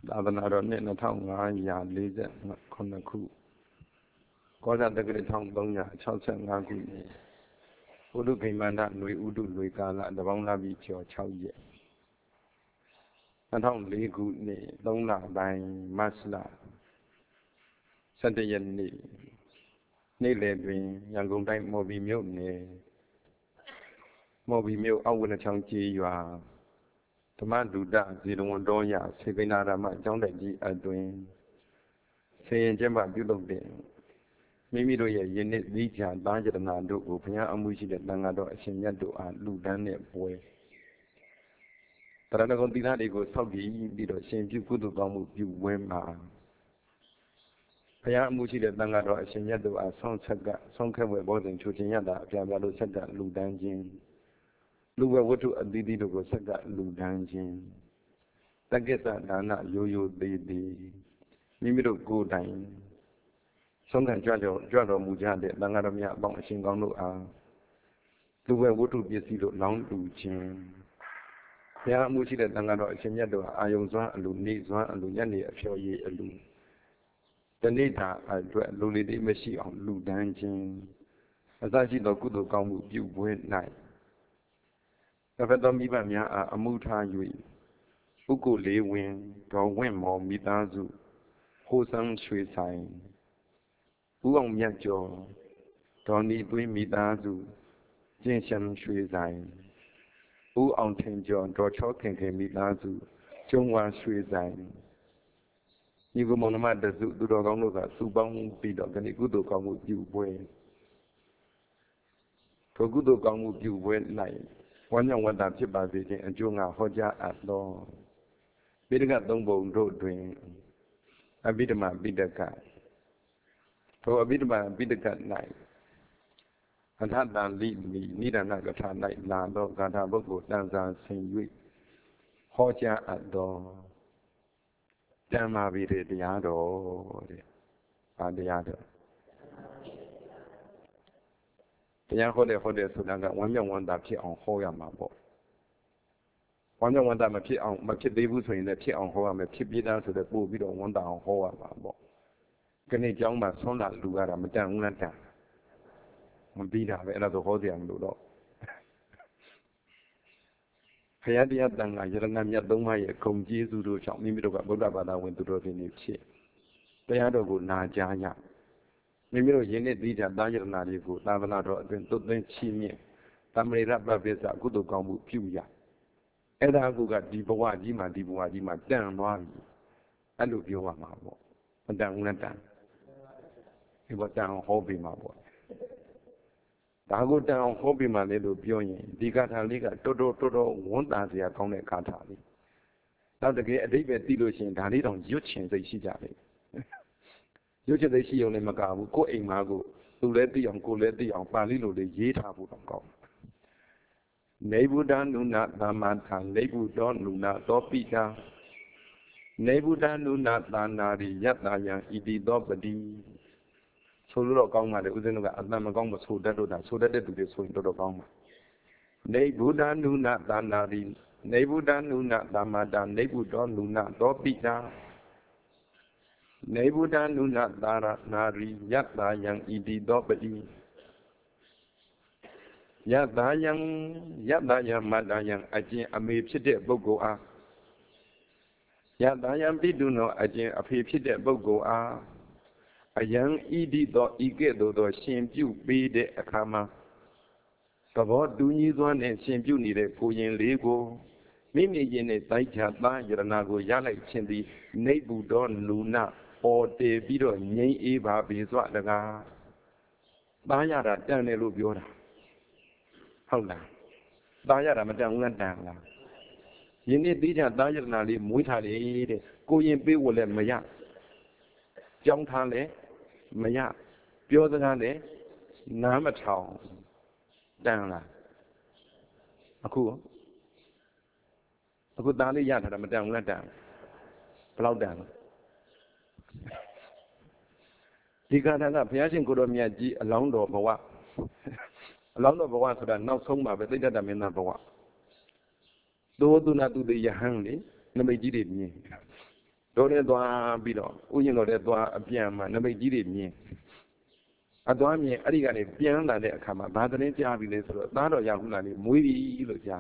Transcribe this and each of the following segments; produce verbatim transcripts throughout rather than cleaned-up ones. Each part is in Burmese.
သာသနာတော်နှစ်နှစ်ထောင်ငါးရာလေးဆယ်ခုနှစ်ခုကောဇာတက္ကရာတစ်သုံးရာခြောက်ဆယ်ငါးခုနှစ်ဥဒုခိမန္တຫນွေဥဒုຫນွေကာလတပေါင်းလာပြီးကျော်၆ရက်နှစ်ထောင်လေးခုနှစ်သုံးလပိုင်းမတ်လဆယ်တရက်နေ့နေ့လယ်တွင်ရန်ကုန်တိုင်းမော်ဘီမြို့နယ်မော်ဘီမြို့အောက်ဝနချောင်းကျေးရွာဓမ္မဒုဒဇေတဝန်တော်ရစေကိနာရမအကြောင်းတိုက်ကြီးအတွင်ဆင်ရင်ကျင်းပပြုလုပ်တဲ့မိမိတို့ရဲ့ယနေ့သီးခြားသားကြရနာတို့ကိုဘုရားအမှုရှိတဲ့တန်ခါတော်အရှင်မြတ်တို့အားလူဒန်းတဲ့ပွဲတရဏဂုံသီလတွေကိုဆောက်တည်ပြီးတော့ရှင်ပြုကုသိုလ်ကောင်းမှုပြုဝဲမှာဘုရားအမှုရှိတဲ့တန်ခါတော်အရှင်မြတ်တို့အားဆောင်းဆက်ကဆောင်းခက်ဝဲဘောဇဉ်ချိုခြင်းရတာအပြာပြလို့ဆက်ကလူဒန်းခြင်းလူဝဲဝတ္ထုအသီးသီးတို့ကိုဆက်ကလူဒန်းခြင်းတက္ကစ္စဒါနရိုးရိုးသေးသေးမိမိတို့ကိုယ်တိုင်ဆုံးခံကြွတော်ကြွတော်မူကြတဲ့တန်ခါတော်များအပေါင်းအရှင်ကောင်းတို့အားလူဝဲဝတ္ထုပစ္စည်းတို့လောင်းတူခြင်းဘုရားအမှုရှိတဲ့တန်ခါတော်အရှင်မြတ်တို့အားအာယုံစွမ်းအလူနေစွမ်းအလူညနေအဖျော်ရည်အလူတနေ့တာအတွက်လူလေးလေးမရှိအောင်လူဒန်းခြင်းအစရှိသောကုသိုလ်ကောင်းမှုပြုဝဲ၌တပတ်တော်မိဘများအားအမှုထား၍ဥက္ကိုလေးဝင်တော်ဝင့်မော်မိသားစုဟိုးဆန်းရွှေဆိုင်ဦးအောင်မြတ်ကျော်ဒေါ်နီသွေးမိသားစုကျင့်ရှံရွှေဆိုင်ဦးအောင်ထင်ကျော်ဒေါ်ချောခင်ခင်မိသားစုကျုံဝါရွှေဆိုင်ညီကမောင်နှမတစုသူတော်ကောင်းတို့ကစုပေါင်းပြီးတော့ဒီနေ့ကုသိုလ်ကောင်းမှုပြုပွဲထိုကုသိုလ်ကောင်းမှုပြုပွဲ၌ဝမ်းမြောက်ဝမ်းသာဖြစ်ပါစေခြင်းအကျိုးငါဟောကြားအပ်သောပိဋကသုံးပုံတို့တွင်အဘိဓမ္မာပိဋကထိုအဘိဓမ္မာပိဋက၌အထတန်လိမိနိဒာနကထာ၌လာသောဂါထာပုဂ္ဂိုလ်တန်စာဆင်၍ဟောကြားအပ်သောတမ္မာပိရေတရားတော်တဲ့။ဘာတရားတော်တရားဟောတဲ့ဟောတဲ့ဆိုတာကဝမ်းမြောက်ဝမ်းသာဖြစ်အောင်ဟောရမှာပေါ့ဝမ်းမြောက်ဝမ်းသာမဖြစ်အောင်မဖြစ်သေးဘူးဆိုရင်လည်းဖြစ်အောင်ဟောရမယ်ဖြစ်ပြီးသားဆိုတော့ပို့ပြီးတော့ဝမ်းသာအောင်ဟောရမှာပေါ့ခဏကျောင်းမှာဆွမ်းလာလူရတာမတန်ဘူးလားတန်မပြီးတာပဲအဲ့ဒါဆိုဟောစရာမလိုတော့ဘုရားတရားတန်ခါယရဏမြတ်သုံးပါးရဲ့ဂုဏ်ကျေးဇူးတို့ကြောင့်မိမိတို့ကဗုဒ္ဓဘာသာဝင်သူတော်စင်တွေဖြစ်တရားတော်ကိုနာကြားရမိမိတို့ယင်းနှစ်သီးခြားသားယရဏတွေကိုသာသနာတော်အတွင်သွတ်သွင်းချီးမြှင့်တမရိရပပိစ္ဆကုသိုလ်ကောင်းမှုပြုရအဲ့ဒါကဒီဘဝကြီးမှာဒီဘဝကြီးမှာတန်သွားပြီအဲ့လိုပြောရမှာပေါ့မတန်ဘူးလားတန်ဒီဘတန်ဟောပြီးမှာပေါ့ဒါကိုတန်အောင်ဟောပြီးမှလည်းလို့ပြောရင်ဒီဂါထာလေးကတော်တော်တော်တော်ဝန်းတာစရာကောင်းတဲ့ဂါထာလေးနောက်တကယ်အတိတ်ပဲသိလို့ရှိရင်ဒါလေးတောင်ရွတ်ချင်စိတ်ရှိကြတယ်ရွတ်ချင်စိတ်ရှိုံလည်းမကဘူးကိုယ်အိမ်မှာကိုသူလည်းသိအောင်ကိုယ်လည်းသိအောင်ပါဠိလိုလေးရေးထားဖို့တော့ကောင်းနေဗုဒ္ဓနုနာသမ္မာထာနေဗုဒ္ဓနုနာသောပိတာနေဗုဒ္ဓနုနာသာနာရိယတ္တယံဣတိသောပတိဆိုလို့တော့ကောင်းပါလေဦးဇင်းတို့ကအတန်မကောင်းမဆိုတတ်လို့ဒါဆိုတတ်တဲ့သူတွေဆိုရင်တော်တော်ကောင်းပါနေဗုဒ္ဓနုနာသာနာရိနေဗုဒ္ဓနုနာသမ္မာတာနေဗုဒ္ဓနုနာသောပိတာနေဗုဒ္ဓနုနာသာရနာရိယတ္တယံဣတိသောပတိယတ္တယံယတ္တယံမတ္တယံအကျင့်အမေဖြစ်တဲ့ပုဂ္ဂိုလ်အားယတ္တယံပိတုနောအကျင့်အဖေဖြစ်တဲ့ပုဂ္ဂိုလ်အားအယံဣတိသောဤကဲ့သို့သောရှင်ပြုပေးတဲ့အခါမှာသဘောတူညီစွာနဲ့ရှင်ပြုနေတဲ့ကိုရင်လေးကိုမိမိရင်နဲ့တိုက်ချသားယရနာကိုရလိုက်ခြင်းသည်နေဗုဒ္ဓလူနာပေါ်တည်ပြီးတော့ငြိမ်းအေးပါပေစွာတကားသားရတာတန်တယ်လို့ပြောတာဟုတ်လားသားရတာမတန်ဘူးလားတန်လားယင်းနေ့သီးခြားသားယရနာလေးမွေးထားတယ်တဲ့ကိုရင်ပေးဝလည်းမရကြောင်းထားလဲမရပြောစကားလဲနားမထောင်တန်လားအခုအခုသားလေးရထားတာမတန်ဘူးလားတန်ဘယ်လောက်တန်လဲဒီကထာကဘုရားရှင်ကိုတော်မြတ်ကြီးအလောင်းတော်ဘဝအလောင်းတော်ဘဝဆိုတာနောက်ဆုံးပါပဲသိတ္တတမင်းသားဘဝသို့သူနာသူတေယဟန်လေနမိတ်ကြီးတွေမြင်တော်တဲ့သွားပြီးတော့ဥယျာဉ်တော်တဲ့သွားအပြန်မှာနမိတ်ကြီးတွေမြင်အသွားမြင်အဲ့ဒီကနေပြန်လာတဲ့အခါမှာဘာသတင်းကြားပြီလဲဆိုတော့သားတော်ရဟုလာနေမွေးပြီလို့ကြား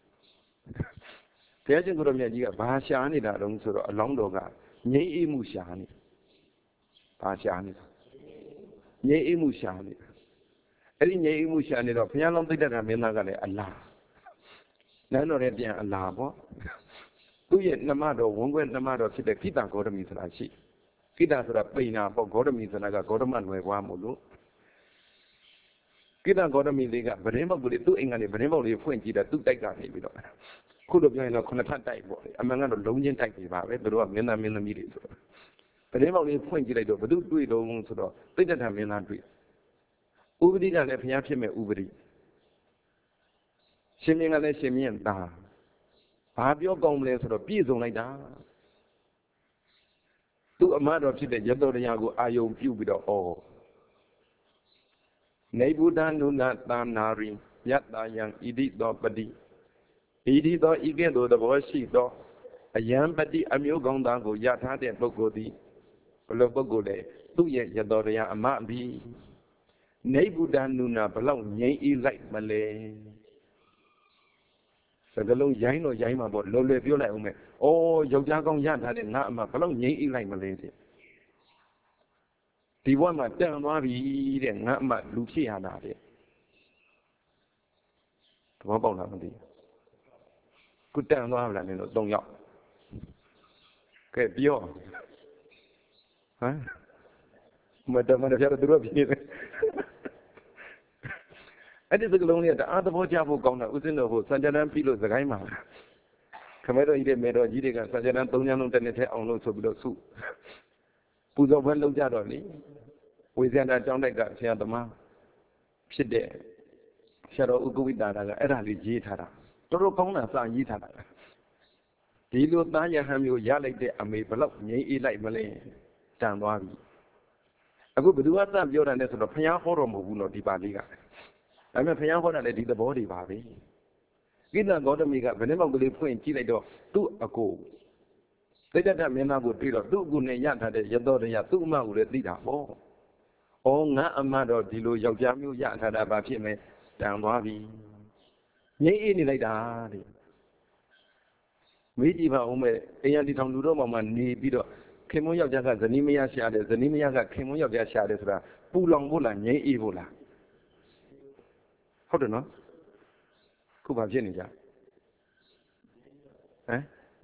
ဘုရားရှင်ကိုရမြတ်ကြီးကဘာရှာနေတာတုံးဆိုတော့အလောင်းတော်ကငြိမ်းအေးမှုရှာနေဘာရှာနေတာငြိမ်းအေးမှုရှာနေတာအဲ့ဒီငြိမ်းအေးမှုရှာနေတော့ဘုရားလုံးသိတ္တကမင်းသားကလည်းအလားနန်းတော်ရဲ့ပြန်အလားပေါ့သူ့ရဲ့နှမတော်ဝန်းခွဲနှမတော်ဖြစ်တဲ့ခိတဂေါတမီဆိုတာရှိခိတဆိုတာပိန်နာပေါ့ဂေါတမီဆိုတာကဂေါတမနွယ်ဘွားမို့လို့ကိတ္တဂေါတမီလေးကဗရင်ပေါက်လေးသူ့အိမ်ကနေဗရင်ပေါက်လေးဖွင့်ကြည့်တာသူ့တိုက်ကနေပြီးတော့ခုလိုပြောရင်တော့ခုနှစ်ထပ်တိုက်ပေါ့အမှန်ကတော့လုံးချင်းတိုက်နေပါပဲသူတို့ကမင်းသားမင်းသမီးတွေဆိုတော့ဗရင်ပေါက်လေးဖွင့်ကြည့်လိုက်တော့ဘသူတွေ့တော့ဆိုတော့သိတ္တထမင်းသားတွေ့ဥပတိကလည်းဘုရားဖြစ်မဲ့ဥပတိရှင်မင်းကလည်းရှင်မင်းသားဘာပြောကောင်းမလဲဆိုတော့ပြည့်စုံလိုက်တာသူ့အမတော်ဖြစ်တဲ့ရတောတရားကိုအာယုံပြုပြီးတော့ဩနေဗုဒ္ဓနုနသာနာရိယတ္တယံဣတိသောပတိဣတိသောဤကဲ့သို့သဘောရှိသောအယံပတိအမျိုးကောင်းသားကိုရထားတဲ့ပုဂ္ဂိုလ်သည်ဘလို့ပုဂ္ဂိုလ်လဲသူ့ရဲ့ရတောတရားအမဘီနေဗုဒ္ဓနုနဘလောက်ငြိမ့်ဤလိုက်မလဲစကလုံးရိုင်းတော့ရိုင်းမှာပေါ့လွယ်လွယ်ပြောလိုက်အောင်မယ်။အော်ယောက်ျားကောင်းရထားတဲ့ငါအမဘလောက်ငြိမ့်အိလိုက်မလဲတဲ့။ဒီဘဝမှာတန်သွားပြီတဲ့ငါအမလူဖြစ်ရတာတဲ့။သဘောပေါက်လားမသိဘူး။ခုတန်သွားပြီလားနင်တို့၃ယောက်။ကဲပြောဟမ်မတမန်ပြရသူတို့ဖြစ်နေတယ်။အဲ့ဒီစကလုံးလေးကတအားသဘောကျဖို့ကောင်းတာဥစဉ်တော်ဟိုစံကြံတန်းပြီးလို့စကိုင်းမှာခမဲတော်ကြီးတဲ့မေတော်ကြီးတွေကစံကြံတန်းသုံးချမ်းလုံးတစ်နှစ်ထဲအောင်လို့ဆိုပြီးတော့စုပူဇော်ပွဲလုပ်ကြတော့လေဝေဇန္တာကျောင်းတိုက်ကဆရာသမားဖြစ်တဲ့ဆရာတော်ဥက္ကဝိတာကအဲ့ဒါလေးရေးထားတာတော်တော်ကောင်းတာစာရေးထားတာဒီလိုသားရဟန်းမျိုးရလိုက်တဲ့အမေဘလောက်ငြိမ်းအေးလိုက်မလဲတန်သွားပြီအခုဘယ်သူကစပြောတာလဲဆိုတော့ဘုရားဟောတော်မဟုတ်ဘူးနော်ဒီပါလေးကဒါပေမဲ့ဘုရားဟောတာလည်းဒီသဘောတွေပါပဲကိတ္တဂေါတမီကဗနေမောက်ကလေးဖွင့်ကြည့်လိုက်တော့သူ့အကိုသိတ္တမင်းသားကိုတွေ့တော့သူ့အကိုနဲ့ရထားတဲ့ရတောတရားသူ့အမကိုလည်းသိတာပေါ့ဩငါအမတော့ဒီလိုယောက်ျားမျိုးရထားတာဘာဖြစ်မလဲတန်သွားပြီငြိမ့်အေးနေလိုက်တာတဲ့မေးကြည့်ပါဦးမယ်အိမ်ရတီထောင်လူတော်ပေါ်မှာနေပြီးတော့ခင်မွန်းယောက်ျားကဇနီးမယားရှာတယ်ဇနီးမယားကခင်မွန်းယောက်ျားရှာတယ်ဆိုတာပူလောင်ဖို့လားငြိမ့်အေးဖို့လားဟုတ်တယ်နော်ခုဘာဖြစ်နေကြဟမ်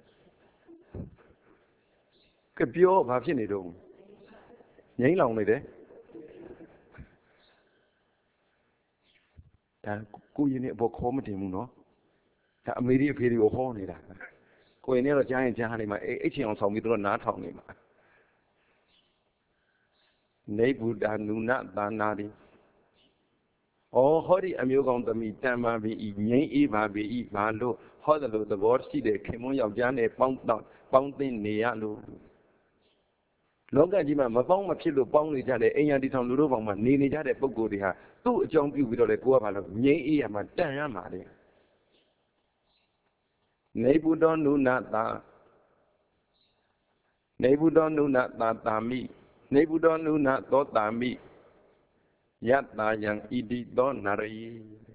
ကပြောဘာဖြစ်နေတော့ငြိမ်းလောင်နေတယ်ဒါကိုရင်နဲ့အပေါ်ခေါ်မတင်ဘူးနော်ဒါအမေကြီးအဖေကြီးကိုဟောနေတာကိုရင်နဲ့တော့ကြားရင်ကြားနေမှာအဲ့အချင်းအောင်ဆောင်ပြီးတော့နားထောင်နေမှာနေဗုဒ္ဓနုနသာနာတိဩဟောဒီအမျိုးကောင်းသမီးတန်ပါပြီငြိမ်းအေးပါပြီဘာလို့ဟောတယ်လို့သဘောရှိတယ်ခင်မွန်းယောက်ျားနဲ့ပေါင်းတော့ပေါင်းသိနေရလို့လောကကြီးမှာမပေါင်းမဖြစ်လို့ပေါင်းနေကြတဲ့အိမ်ရတီထောင်လူတို့ပေါင်းမှာနေနေကြတဲ့ပုံကိုယ်တွေဟာသူ့အကြောင်းပြုပြီးတော့လေကိုကဘာလို့ငြိမ်းအေးရမှာတန်ရမှာလေနေဗုဒ္ဓနုနတာနေဗုဒ္ဓနုနတာတာမိနေဗုဒ္ဓနုနသောတာမိယတ္တယံဣတိသောနာရိ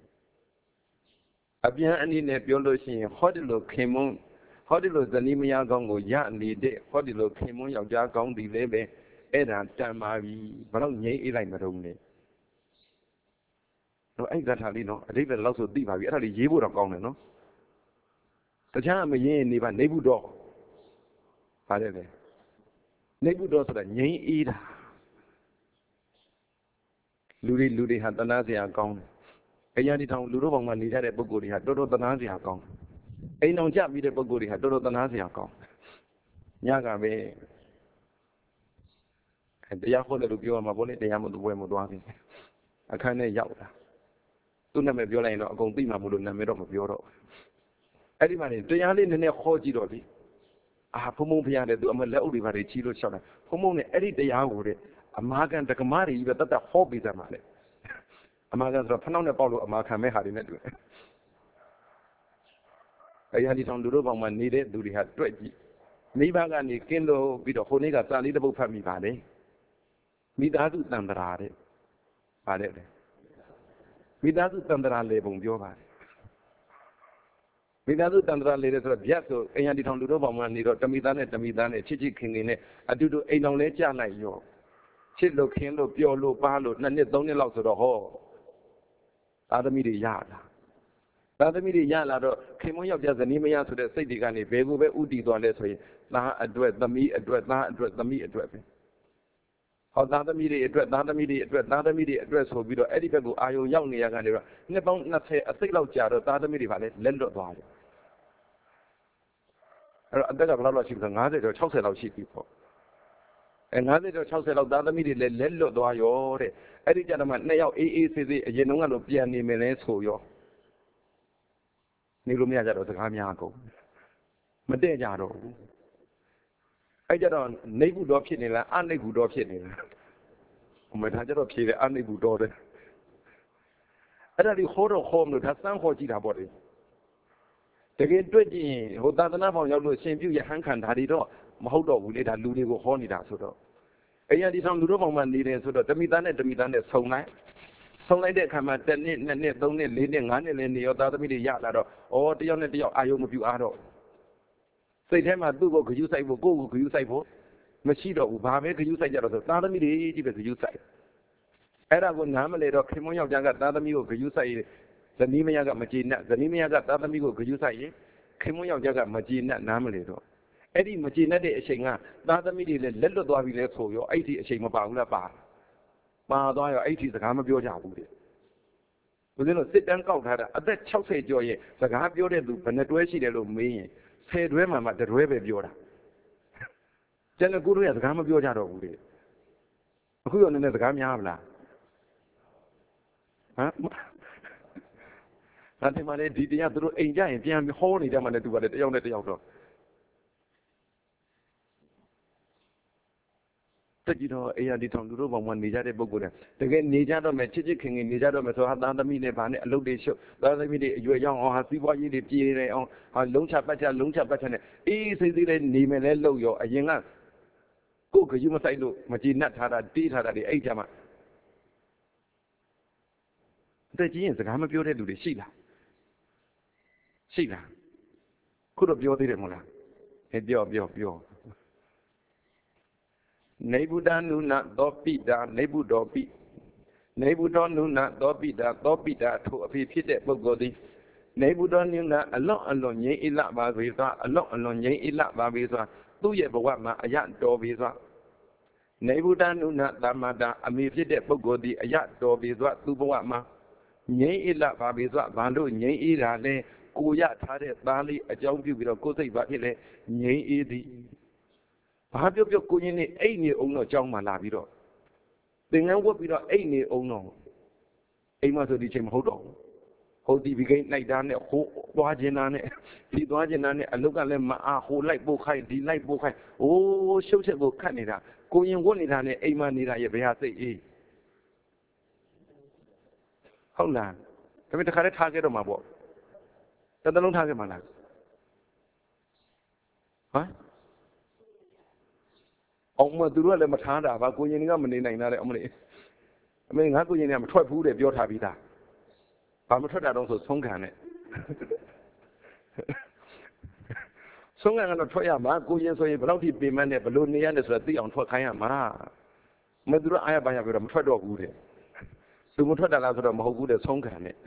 အပြန်အနေနဲ့ပြောလို့ရှိရင်ဟောဒီလိုခင်မွန်းဟောဒီလိုဇနီးမယားကောင်းကိုရနေတဲ့ဟောဒီလိုခင်မွန်းယောက်ျားကောင်းဒီလည်းပဲအဲ့ဒါတန်ပါပြီဘယ်တော့ငြိမ်းအေးလိုက်မတော့လဲတော့အဲ့ဂါထာလေးနော်အတိတ်လည်းလောက်ဆိုသိပါပြီအဲ့ဒါလေးရေးဖို့တော့ကောင်းတယ်နော်တခြားမရင်းနေပါနေဘူးတော့ပါတယ်လေနေဘူးတော့ဆိုတာငြိမ်းအေးတာလူတွေလူတွေဟာတနာစရာကောင်းတယ်အရာဒီထောင်လူတို့ဘောင်မှာနေကြတဲ့ပုဂ္ဂိုလ်တွေဟာတော်တော်တနာစရာကောင်းတယ်အိမ်အောင်ကြပြီးတဲ့ပုဂ္ဂိုလ်တွေဟာတော်တော်တနာစရာကောင်းညကပဲတရားဟောတယ်လို့ပြောရမှာပေါ့လေတရားမသူပွဲမသွားဘူးအခန်းထဲရောက်တာသူ့နာမည်ပြောလိုက်ရင်တော့အကုန်သိမှာမလို့နာမည်တော့မပြောတော့အဲ့ဒီမှာနေတရားလေးနည်းနည်းခေါ်ကြည့်တော့လေအာဖုံဖုံဖျားတယ်သူအမလက်အုပ်တွေပါတွေချီလို့လျှောက်တာဖုံဖုံနဲ့အဲ့ဒီတရားကိုတဲ့အမာကန်တက္ကမတွေကြီးပဲတတ်တတ်ဟောပေးကြမှာလေအမာကန်ဆိုတော့ဖနှောက်နဲ့ပေါက်လို့အမာခံမဲ့ဟာတွေနဲ့တွေ့အရာဒီတောင်လူတို့ဘောင်မှာနေတဲ့သူတွေဟာတွေ့ကြည့်မိဘကနေကင်းလို့ပြီးတော့ဟိုနေ့ကစာလေးတစ်ပုဒ်ဖတ်မိပါလေမိသားစုတန်တရာတဲ့ပါတယ်လေမိသားစုတန်တရာလေပုံပြောပါတယ်မိသားစုတန်တရာလေဆိုတော့ဗျတ်ဆိုအိမ်ရတီထောင်လူတော်ပေါင်းမှနေတော့တမိသားနဲ့တမိသားနဲ့ချစ်ချစ်ခင်ခင်နဲ့အတူတူအိမ်တော်လဲကြာလိုက်ရောချစ်လို့ခင်လို့ပျော်လို့ပါလို့နှစ်နှစ်သုံးနှစ်လောက်ဆိုတော့ဟောသားသမီးတွေရလာသားသမီးတွေရလာတော့ခင်မွန်းယောက်ျားဇနီးမယားဆိုတဲ့စိတ်တွေကနေဘယ်ကိုပဲဥတည်သွားလဲဆိုရင်သားအတွက်သမီးအတွက်သားအတွက်သမီးအတွက်ပဲဟောသားသမီးတွေအတွက်သားသမီးတွေအတွက်သားသမီးတွေအတွက်ဆိုပြီးတော့အဲ့ဒီဘက်ကိုအာယုံရောက်နေရကနေတော့နှစ်ပေါင်းနှစ်ဆယ်အစိတ်လောက်ကြာတော့သားသမီးတွေဗာလဲလက်လွတ်သွားတယ်အဲ့တော့အသက်ကဘယ်လောက်လောက်ရှိပြီဆိုငါးဆယ်ကျော်ခြောက်ဆယ်လောက်ရှိပြီပေါ့အဲငါးဆယ်ကျော်ခြောက်ဆယ်လောက်သားသမီးတွေလည်းလက်လွတ်သွားရောတဲ့အဲ့ဒီကြတော့မှနှစ်ယောက်အေးအေးဆေးဆေးအရင်တုန်းကလိုပြန်နေမယ်လဲဆိုရောနေလို့မရကြတော့စကားများကုန်မတည့်ကြတော့ဘူးအဲ့ကြတော့နေဘူးတော်ဖြစ်နေလားအနိဘူးတော်ဖြစ်နေလားဟိုမှာဒါကြတော့ဖြေတယ်အနိဘူးတော်တယ်အဲ့ဒါဒီခေါ်တော့ခေါ်မလို့ဒါစမ်းခေါ်ကြည့်တာပေါ့လေတကယ်တွေ့ကြည့်ရင်ဟိုသာသနာ့ဘောင်ရောက်လို့ရှင်ပြုရဟန်းခံဒါတွေတော့မဟုတ်တော့ဘူးလေဒါလူတွေကိုဟောနေတာဆိုတော့အရင်ဒီဆောင်လူတော်ဘောင်မှာနေတယ်ဆိုတော့တမိသားနဲ့တမိသားနဲ့ဆုံလိုက်ဆုံးလိုက်တဲ့အခါမှာတစ်နှစ်နှစ်နှစ်သုံးနှစ်လေးနှစ်ငါးနှစ်လည်းနေရောသားသမီးတွေရလာတော့ဩတယောက်နဲ့တယောက်အာယုံမပြူအားတော့စိတ်ထဲမှာသူ့ကိုဂယုစိုက်ဖို့ကိုယ့်ကိုဂယုစိုက်ဖို့မရှိတော့ဘူးဘာပဲဂယုစိုက်ကြတော့ဆိုသားသမီးတွေကြီးပဲဂယုစိုက်အဲ့ဒါကိုနားမလဲတော့ခင်မွန်းယောက်ျားကသားသမီးကိုဂယုစိုက်ရင်ဇနီးမယားကမကြည်နပ်ဇနီးမယားကသားသမီးကိုဂယုစိုက်ရင်ခင်မွန်းယောက်ျားကမကြည်နပ်နားမလဲတော့အဲ့ဒီမကြည်နပ်တဲ့အချိန်ကသားသမီးတွေလည်းလက်လွတ်သွားပြီလဲဆိုရောအဲ့ဒီအချိန်မပါဘူးလားပါပါသွားရောအဲ့ဒီစကားမပြောကြဘူးတဲ့ဦးဇင်းတို့စစ်တမ်းကောက်ထားတာအသက်ခြောက်ဆယ်ကျော်ရဲ့စကားပြောတဲ့သူဘယ်နှတွဲရှိတယ်လို့မေးရင်ဆယ်တွဲမှမှတတွဲပဲပြောတာကျန်တဲ့ကိုတို့ရစကားမပြောကြတော့ဘူးလေအခုရောနည်းနည်းစကားများမလားဟမ်ဒါတင်မလေးဒီတရားသူတို့အိမ်ကြရင်ပြန်ဟောနေကြမှလည်းသူကလည်းတယောက်နဲ့တယောက်တော့တကြည်တော့အေးရဒီထောင်လူတို့ဘောင်မှာနေကြတဲ့ပုံကိုယ်တကယ်နေကြတော့မယ်ချစ်ချစ်ခင်ခင်နေကြတော့မယ်ဆိုဟာသားသမီးနဲ့ဗာနဲ့အလုပ်တွေရှုပ်သားသမီးတွေအရွယ်ရောက်အောင်ဟာစီးပွားရေးတွေပြေနေအောင်ဟာလုံးချပတ်ချလုံးချပတ်ချနဲ့အေးစိတ်စိတ်လေးနေမယ်လဲလို့ရောအရင်ကကိုယ်ကယူမဆိုင်လို့မကြည်နပ်ထားတာတီးထားတာတွေအဲ့ကြမှာတကြည်ရင်စကားမပြောတဲ့လူတွေရှိလားရှိလားခုတော့ပြောသေးတယ်မဟုတ်လားဟဲ့ပြောပြောပြောနေဗုဒ္ဓနုနသောပိတာနေဗုဒ္ဓောပိနေဗုဒ္ဓောနုနသောပိတာသောပိတာထိုအဖြစ်ဖြစ်တဲ့ပုဂ္ဂိုလ်သည်နေဗုဒ္ဓောနုနအလွန်အလွန်ငြိမ်းအေးလပါပေစွာအလွန်အလွန်ငြိမ်းအေးလပါပေစွာသူ့ရဲ့ဘဝမှာအယတော်ပေစွာနေဗုဒ္ဓနုနသမ္မာတာအမိဖြစ်တဲ့ပုဂ္ဂိုလ်သည်အယတော်ပေစွာသူ့ဘဝမှာငြိမ်းအေးလပါပေစွာဘာလို့ငြိမ်းအေးတာလဲကိုရထားတဲ့သားလေးအကြောင်းပြုပြီးတော့ကိုယ်စိတ်ဘာဖြစ်လဲငြိမ်းအေးသည်ဘာပြောပြောကိုရင်နေအိတ်နေအောင်တော့ကြောင်းမှလာပြီးတော့သင်္ကန်းဝတ်ပြီးတော့အိတ်နေအောင်တော့အိမ်မဆိုဒီချိန်မဟုတ်တော့ဟုတ်ဒီဘီကိန်းလိုက်တာနဲ့ဟိုသွားခြင်းတာနဲ့ဒီသွားခြင်းတာနဲ့အလုတ်ကလည်းမအားဟိုလိုက်ပို့ခိုင်းဒီလိုက်ပို့ခိုင်းအိုးရှုပ်ချက်ကိုခတ်နေတာကိုရင်ဝတ်နေတာနဲ့အိမ်မနေတာရဲ့ဘယ်ဟာစိတ်အေးဟုတ်လားဒါပေမဲ့တခါတည်းထားခဲ့တော့မှာပေါ့တသလုံးထားခဲ့မှာလားဟမ်အောင်မသူတို့ကလည်းမထားတာပါကိုရင်ကမနေနိုင်တာလေအမလေးအမေငါကိုရင်ကမထွက်ဘူးတဲ့ပြောထားပြီးသားဘာမထွက်တာတော့ဆိုဆုံးခံနဲ့ဆုံးခံကတော့ထွက်ရမှာကိုရင်ဆိုရင်ဘယ်လောက်ထိပင်မနဲ့ဘလို့နေရလဲဆိုတော့သိအောင်ထွက်ခိုင်းရမှာမသူတို့အားရပါရပြောတော့မထွက်တော့ဘူးတဲ့သူမထွက်တာလားဆိုတော့မဟုတ်ဘူးတဲ့ဆုံးခံနဲ့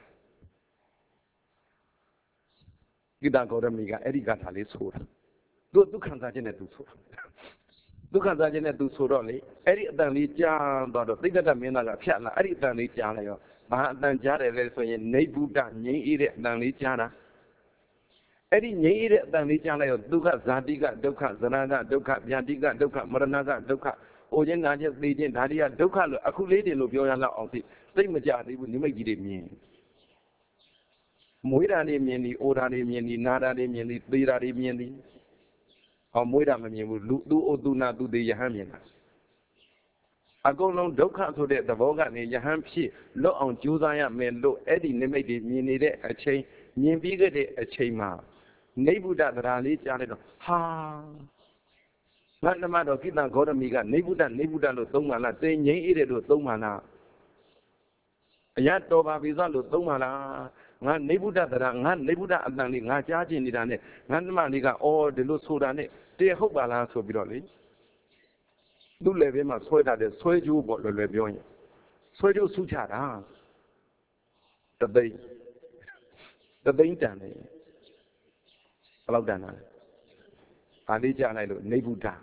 ဂိတဂေါရမီကအဲ့ဒီကထာလေးဆိုတာသူဒုက္ခစားခြင်းနဲ့သူဆိုတာဒုက္ခစားခြင်းနဲ့သူဆိုတော့လေအဲ့ဒီအတန်လေးကြားတော့သိတ္တမင်းသားကဖြတ်လာအဲ့ဒီအတန်လေးကြားလိုက်ရောဘာအတန်ကြားတယ်လဲဆိုရင်နေဗုဒ္ဓငြိမ်းအေးတဲ့အတန်လေးကြားတာအဲ့ဒီငြိမ်းအေးတဲ့အတန်လေးကြားလိုက်ရောဒုက္ခဇာတိကဒုက္ခဇရဏဒုက္ခဗျာတိကဒုက္ခမရဏကဒုက္ခအိုခြင်းနာခြင်းသိခြင်းဒါတွေကဒုက္ခလို့အခုလေးတင်လို့ပြောရလောက်အောင်သိစိတ်မကြသေးဘူးနိမိတ်ကြီးတွေမြင်မွေးတာတွေမြင်သည်အိုတာတွေမြင်သည်နာတာတွေမြင်သည်သေတာတွေမြင်သည်ဟောမွေးတာမမြင်ဘူးလူသူအိုသူနာသူသေးယဟန်မြင်တာအကုန်လုံးဒုက္ခဆိုတဲ့သဘောကနေယဟန်ဖြစ်လွတ်အောင်ကြိုးစားရမယ်လို့အဲ့ဒီနိမိတ်တွေမြင်နေတဲ့အချိန်မြင်ပြီးခဲ့တဲ့အချိန်မှာနိဗ္ဗုဒ္ဓတရားလေးကြားလိုက်တော့ဟာငါနမတော်ကိတ္တဂေါရမီကနိဗ္ဗုဒ္ဓနိဗ္ဗုဒ္ဓလို့သုံးပါလားတေငိမ့်အေးတယ်လို့သုံးပါလားအရတော်ပါပြီသလို့သုံးပါလားငါနိဗ္ဗုဒ္ဓတရားငါနိဗ္ဗုဒ္ဓအတန်လေးငါကြားကျင်နေတာနဲ့ငါနမလေးကအော်ဒီလိုဆိုတာနဲ့တရားဟုတ်ပါလားဆိုပြီးတော့လေသူ့လည်းပဲမှာဆွဲတာတဲ့ဆွဲကြိုးပေါ့လွယ်လွယ်ပြောရင်ဆွဲကြိုးဆုချတာတသိန်းတသိန်းတန်တယ်ဘယ်လောက်တန်တာလဲအားလေးကြားလိုက်လို့နိဗ္ဗုဒ္ဓ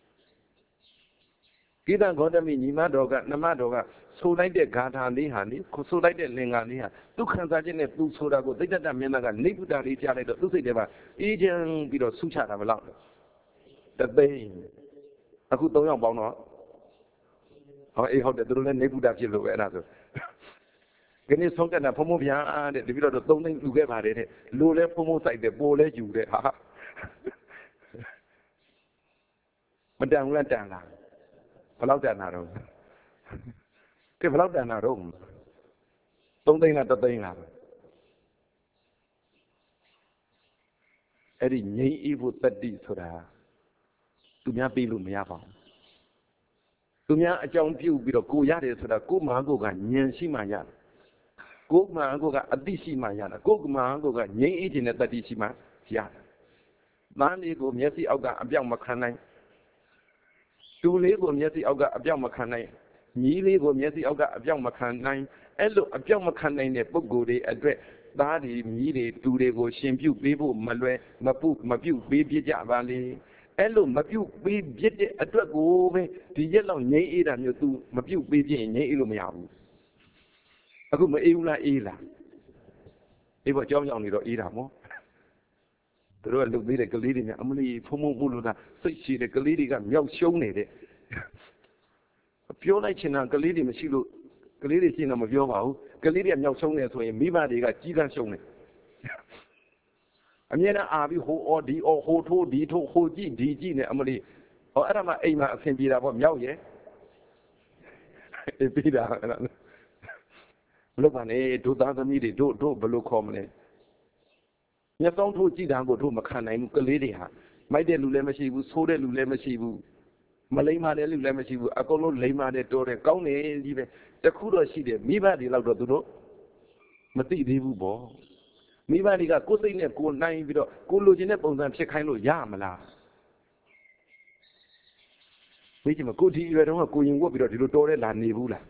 ကိတ္တဂေါတမိညီမတော်ကနမတော်ကဆိုလိုက်တဲ့ဂါထာလေးဟာလေဆိုလိုက်တဲ့လင်္ကာလေးဟာသူခံစားခြင်းနဲ့သူဆိုတာကိုသိတ္တမင်းသားကနိဗ္ဗုဒ္ဓလေးကြားလိုက်တော့သူစိတ်ထဲမှာအေးချမ်းပြီးတော့ဆုချတာဘယ်လောက်လဲတသိန်းအခုသုံးယောက်ပေါင်းတော့ဟောအေးဟုတ်တယ်သူတို့လည်းနိဗ္ဗုဒ္ဓဖြစ်လို့ပဲအဲ့ဒါဆိုခဏဆုံးကတာဖုံဖုံဗျာတဲ့တပည့်တော်သုံးသိန်းလူခဲ့ပါတယ်တဲ့လူလဲဖုံဖုံစိုက်တယ်ပိုလဲယူတယ်ဟာမတန်ဘူးလားတန်လားဘယ်လောက်တန်တာတော့ကဲဘယ်လောက်တန်တာတော့သုံးသိန်းလားတစ်သိန်းလားအဲ့ဒီငြိမ်းအေးဖို့တတ္တိဆိုတာသူများပြီးလို့မရပါဘူးသူများအကြောင်းပြုပြီးတော့ကိုရတယ်ဆိုတာကိုမဟာကိုကဉာဏ်ရှိမှရတယ်ကိုမဟာကိုကအသိရှိမှရတယ်ကိုမဟာကိုကငြိမ်းအေးခြင်းနဲ့တတ္တိရှိမှရတယ်။သားလေးကိုမျက်စိအောက်ကအပြောက်မခံနိုင်တူလေးကိုမျက်စိအောက်ကအပြောက်မခံနိုင်ညီးလေးကိုမျက်စိအောက်ကအပြောက်မခံနိုင်အဲ့လိုအပြောက်မခံနိုင်တဲ့ပုဂ္ဂိုလ်တွေအတွက်သားတွေမြည်တွေတူတွေကိုရှင်ပြုပေးဖို့မလွယ်မပုမပြုတ်ပေးပြကြပါလေအဲ့လိုမပြုတ်ပေးပြတဲ့အတွက်ကိုပဲဒီရက်လောက်ငြိမ်းအေးတာမျိုး तू မပြုတ်ပေးပြရင်ငြိမ်းအေးလို့မရဘူးအခုမအေးဘူးလားအေးလားအေးပေါ့ကြောင်းကြောင်းနေတော့အေးတာမို့သူတို့ကလုတ်သေးတဲ့ကလေးတွေများအမလီဖုံဖုံမှုလို့ကစိတ်ရှိတဲ့ကလေးတွေကမြောက်ရှုံးနေတဲ့ပြောလိုက်ချင်တာကလေးတွေမရှိလို့ကလေးတွေရှင်းတော့မပြောပါဘူးကလေးတွေကမြောက်ရှုံးနေဆိုရင်မိဘတွေကကြီးကန်းရှုံးနေအမြဲတမ်းအာပြီးဟိုအော်ဒီအော်ဟိုထိုးဒီထိုးဟိုကြည့်ဒီကြည့်နေအမလီဟောအဲ့ဒါမှအိမ်မှာအဆင်ပြေတာပေါ့မြောက်ရဲ့အေးပြီးတာဘလို့ပါနဲ့ဒုသားသမီးတွေတို့တို့ဘလို့ခေါ်မလဲမျက်စောင်းထိုးကြည့်တာကိုတို့မခံနိုင်ဘူးကလေးတွေဟာမိုက်တဲ့လူလည်းမရှိဘူးဆိုးတဲ့လူလည်းမရှိဘူးမလိမ္မာတဲ့လူလည်းမရှိဘူးအကုန်လုံးလိမ္မာတဲ့တိုးတဲ့ကောင်းတယ်ကြီးပဲတခုတော့ရှိတယ်မိဘတွေလောက်တော့သူတို့မသိသေးဘူးပေါ့မိဘတွေကကိုယ်စိတ်နဲ့ကိုယ်နိုင်ပြီးတော့ကိုလိုချင်တဲ့ပုံစံဖြစ်ခိုင်းလို့ရမလားသိချင်မကိုဒီရွယ်တုန်းကကိုရင်ဝတ်ပြီးတော့ဒီလိုတော်တဲ့လာနေဘူးလား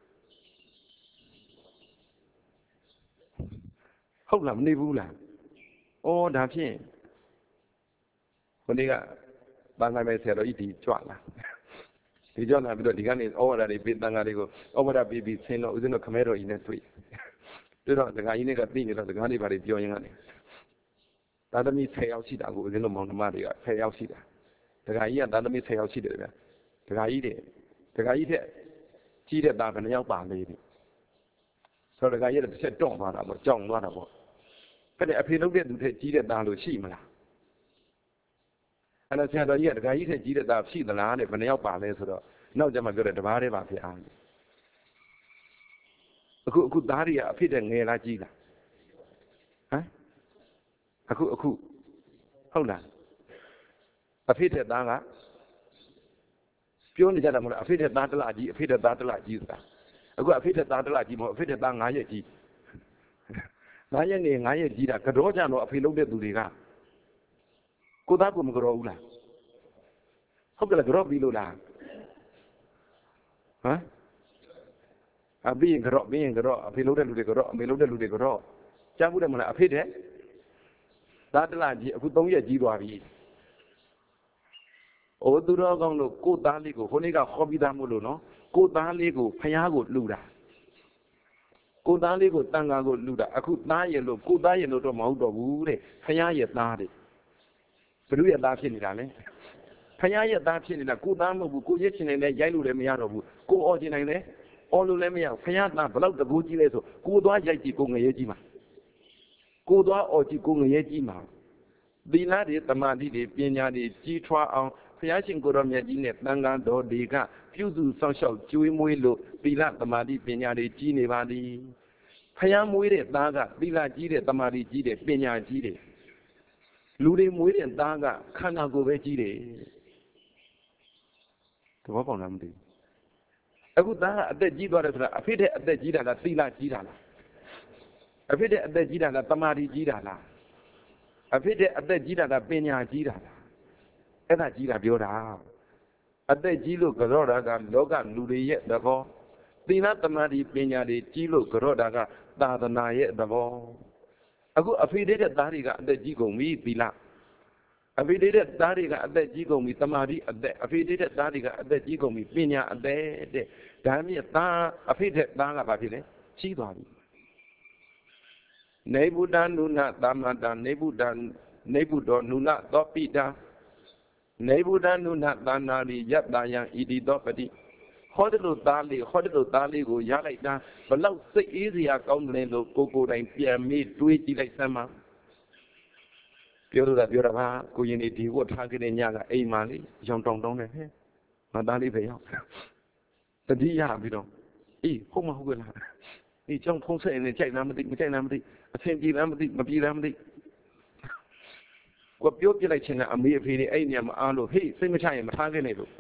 ဟုတ်လားမနေဘူးလားဩဒါဖြင့်ခொနေ့ကတန်ခါးမဲ့ဆရာတော်ဤဒီကြွလာဒီကြွလာပြီးတော့ဒီကနေ့ဩဝါဒတွေပေးတန်ခါးတွေကိုဩဝါဒပေးပြီးဆင်းတော့ဦးဇင်းတို့ခမဲတော်ကြီးနဲ့တွေ့တွေ့တော့ဒကာကြီးနဲ့ကသိနေတော့ဒကာတွေဘာတွေပြောရင်းကနေသာသမီဆယ်ယောက်ရှိတာကိုဦးဇင်းတို့မောင်နှမတွေကဆယ်ယောက်ရှိတာဒကာကြီးကသာသမီဆယ်ယောက်ရှိတယ်ဗျာဒကာကြီးတွေဒကာကြီးတဲ့ကြီးတဲ့သားဘယ်နှယောက်ပါလဲဒီဆိုတော့ဒကာကြီးကတစ်ချက်တွန့်သွားတာပေါ့ကြောင်သွားတာပေါ့အဲ့ဒါအဖေလုပ်တဲ့သူထက်ကြီးတဲ့သားလို့ရှိမလားအဲ့ဒါဆရာတော်ကြီးကဒကာကြီးထက်ကြီးတဲ့သားရှိသလားတဲ့ဘယ်နှယောက်ပါလဲဆိုတော့နောက်ကျမှပြောတယ်တပါးတည်းပါဗျာအခုအခုသားတွေကအဖေတဲ့ငယ်လားကြီးလားဟမ်အခုအခုဟုတ်လားအဖေတဲ့သားကပြောနေကြတာမဟုတ်လားအဖေတဲ့သားတလားကြီးအဖေတဲ့သားတလားကြီးဆိုတာအခုအဖေတဲ့သားတလားကြီးမဟုတ်အဖေတဲ့သားငါးရက်ကြီးငါးရက်နေငါးရက်ကြီးတာကြောကြတော့အဖေလုံးတဲ့သူတွေကကိုသားကိုမကြောဘူးလားဟုတ်ကဲ့လားကြောပြီးလို့လားဟမ်အပြီးရင်ကြောပြီးရင်ကြောအဖေလုံးတဲ့လူတွေကြောအမေလုံးတဲ့လူတွေကြောကြားဘူးတယ်မလားအဖေတဲ့သားတလားကြီးအခုသုံးရက်ကြီးသွားပြီအိုသူတော်ကောင်းလို့ကိုသားလေးကိုခொနေ့ကခေါ်ပြီးသားမို့လို့နော်ကိုသားလေးကိုဖျားကိုလှူတာကိုသားလေးကိုတန်ခါကိုလှူတာအခုသားရဲ့လို့ကိုသားရဲ့လို့တော့မဟုတ်တော့ဘူးတဲ့ဖျားရဲ့သားတဲ့ဘ누구ရဲ့သားဖြစ်နေတာလဲဖျားရဲ့သားဖြစ်နေတာကိုသားမဟုတ်ဘူးကိုရက်ချင်နေလဲရိုက်လို့လည်းမရတော့ဘူးကိုအော်ချင်နိုင်လဲအော်လို့လည်းမရဖျားသားဘလောက်တကူကြီးလဲဆိုကိုသွားရိုက်ကြည့်ကိုငရဲကြီးမှာကိုသွားအော်ကြည့်ကိုငရဲကြီးမှာသီလတွေတမာတိတွေပညာတွေကြီးထွားအောင်ဘုရားရှင်ကိုတော်မြတ်ကြီးနဲ့တန်ခါတော်တွေကပြုစုစောင့်ရှောက်ကျွေးမွေးလို့သီလတမာတိပညာတွေကြီးနေပါသည်ဘုရားမွေးတဲ့သားကသီလကြီးတဲ့တမာတိကြီးတဲ့ပညာကြီးတဲ့လူတွေမွေးတဲ့သားကခန္ဓာကိုယ်ပဲကြီးတယ်သဘောပေါက်လားမသိဘူးအခုသားကအသက်ကြီးသွားတယ်ဆိုတာအဖေတဲ့အသက်ကြီးတာလားသီလကြီးတာလားအဖေတဲ့အသက်ကြီးတာလားတမာတိကြီးတာလားအဖေတဲ့အသက်ကြီးတာလားပညာကြီးတာလားအဲ့ဒါကြီးတာပြောတာအသက်ကြီးလို့ကြော့တာကလောကလူတွေရဲ့သဘောသီလတမာတိပညာတွေကြီးလို့ကြော့တာကသာသနာရဲ့သဘောအခုအဖေတဲ့သားတွေကအသက်ကြီးကုန်ပြီသီလအဖေတဲ့သားတွေကအသက်ကြီးကုန်ပြီတမာတိအသက်အဖေတဲ့သားတွေကအသက်ကြီးကုန်ပြီပညာအသက်တဲ့ဒါမြင့်သားအဖေတဲ့သားကဘာဖြစ်လဲကြီးသွားပြီနေဗုဒ္ဓနုနသမတနေဗုဒ္ဓနေဗုဒ္ဓနုနသောပိတာနေဗုဒ္ဓနုနသနာရိယတ္တယံဣတိသောပတိဟောတယ်လို့သားလေးဟောတယ်လို့သားလေးကိုရလိုက်တာဘလောက်စိတ်အေးစရာကောင်းတယ်လို့ကိုကိုယ်တိုင်ပြန်မေးတွေးကြည့်လိုက်စမ်းပါပြောလို့တာပြောတာပါကိုရင်ဒီဝတ်ထားခဲ့တဲ့ညကအိမ်မှာလေရောင်တောင်တောင်းတယ်ဟဲ့ငါသားလေးပဲရောက်တတိယပြီးတော့အေးဟုတ်မဟုတ်ကလားဒီကြောင့်ဖုံးဆက်နေကြိုက်လားမသိမကြိုက်လားမသိအဆင်ပြေလားမသိမပြေလားမသိကိုပြောပြလိုက်ချင်တဲ့အမေအဖေတွေအဲ့ညမအားလို့ဟေးစိတ်မချရင်မထားခဲ့နဲ့လို့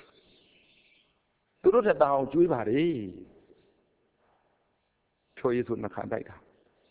သူတို့ထက်တောင်ကျွေးပါလေချော်ရည်ဆိုနှခါတိုက်တာ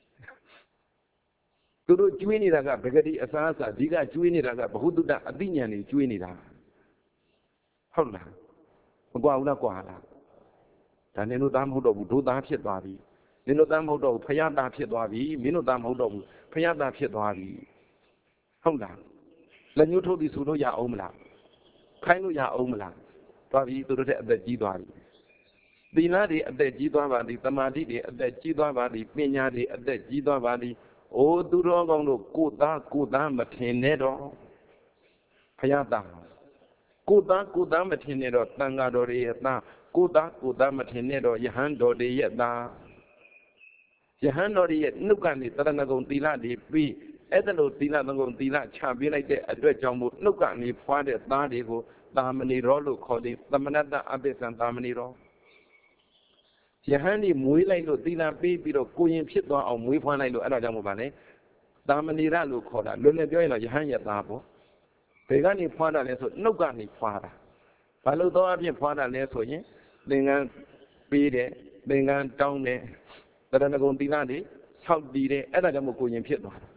သူတို့ကျွေးနေတာကဗဂတိအစားအစာဒီကကျွေးနေတာကဘ ഹു တုတ္တအသိဉာဏ်တွေကျွေးနေတာဟုတ်လားမကွာဘူးလားကွာလားဒါနင်တို့သားမဟုတ်တော့ဘူးဒုသားဖြစ်သွားပြီနင်တို့သားမဟုတ်တော့ဘူးဖယားသားဖြစ်သွားပြီမင်းတို့သားမဟုတ်တော့ဘူးဖယားသားဖြစ်သွားပြီဟုတ်လားလက်ညှိုးထုတ်ပြီးဆူလို့ရအောင်မလားခိုင်းလို့ရအောင်မလားသွားပြီသူတို့တဲ့အသက်ကြီးသွားပြီသီလတွေအသက်ကြီးသွားပါသည်တမာတိတွေအသက်ကြီးသွားပါသည်ပညာတွေအသက်ကြီးသွားပါသည်အိုးသူတော်ကောင်းတို့ကိုသားကိုသားမထင်နဲ့တော့ဖယားသားကိုသားကိုသားမထင်နဲ့တော့တန်ဃာတော်တွေရဲ့သားကိုသားကိုသားမထင်နဲ့တော့ယဟန်တော်တွေရဲ့သားယဟန်တော်တွေရဲ့နှုတ်ကနေတရဏဂုံသီလတွေပြီးအဲ့ဒါလို့သီလသံဃုံသီလချပေးလိုက်တဲ့အတွက်ကြောင့်မို့နှုတ်ကနေဖွားတဲ့သားတွေကိုသာမဏေရောလို့ခေါ်တယ်သမဏတအပိစ္ဆံသာမဏေရောယဟန်ဒီမွေးလိုက်လို့သီလပေးပြီးတော့ကိုရင်ဖြစ်သွားအောင်မွေးဖွားလိုက်လို့အဲ့ဒါကြောင့်မို့ပါလေသာမဏေရလို့ခေါ်တာလွယ်လွယ်ပြောရင်တော့ယဟန်ရဲ့သားပေါ့ဘယ်ကနေဖွားတာလဲဆိုနှုတ်ကနေဖွားတာဘာလို့တော့အဖြစ်ဖွားတာလဲဆိုရင်သင်္ကန်းပေးတယ်သင်္ကန်းတောင်းတယ်တရဏဂုံသီလတွေဆောက်တည်တယ်အဲ့ဒါကြောင့်မို့ကိုရင်ဖြစ်သွားတာ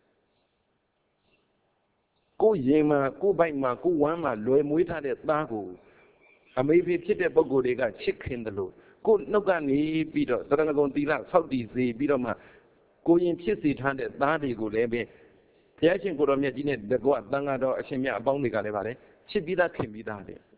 ကိုရင်မှာကိုဘိုက်မှာကိုဝမ်းမှာလွယ်မွေးထားတဲ့သားကိုအမေဖေဖြစ်တဲ့ပုဂ္ဂိုလ်တွေကချစ်ခင်တယ်လို့ကိုနှုတ်ကနေပြီးတော့တရဏဂုံသီလဆောက်တည်စေပြီးတော့မှကိုရင်ဖြစ်စေထားတဲ့သားတွေကိုလည်းပဲဘုရားရှင်ကိုတော်မြတ်ကြီးနဲ့တကွသံဃာတော်အရှင်မြတ်အပေါင်းတွေကလည်းပါလေချစ်ပြီးသားခင်ပြီးသားတဲ့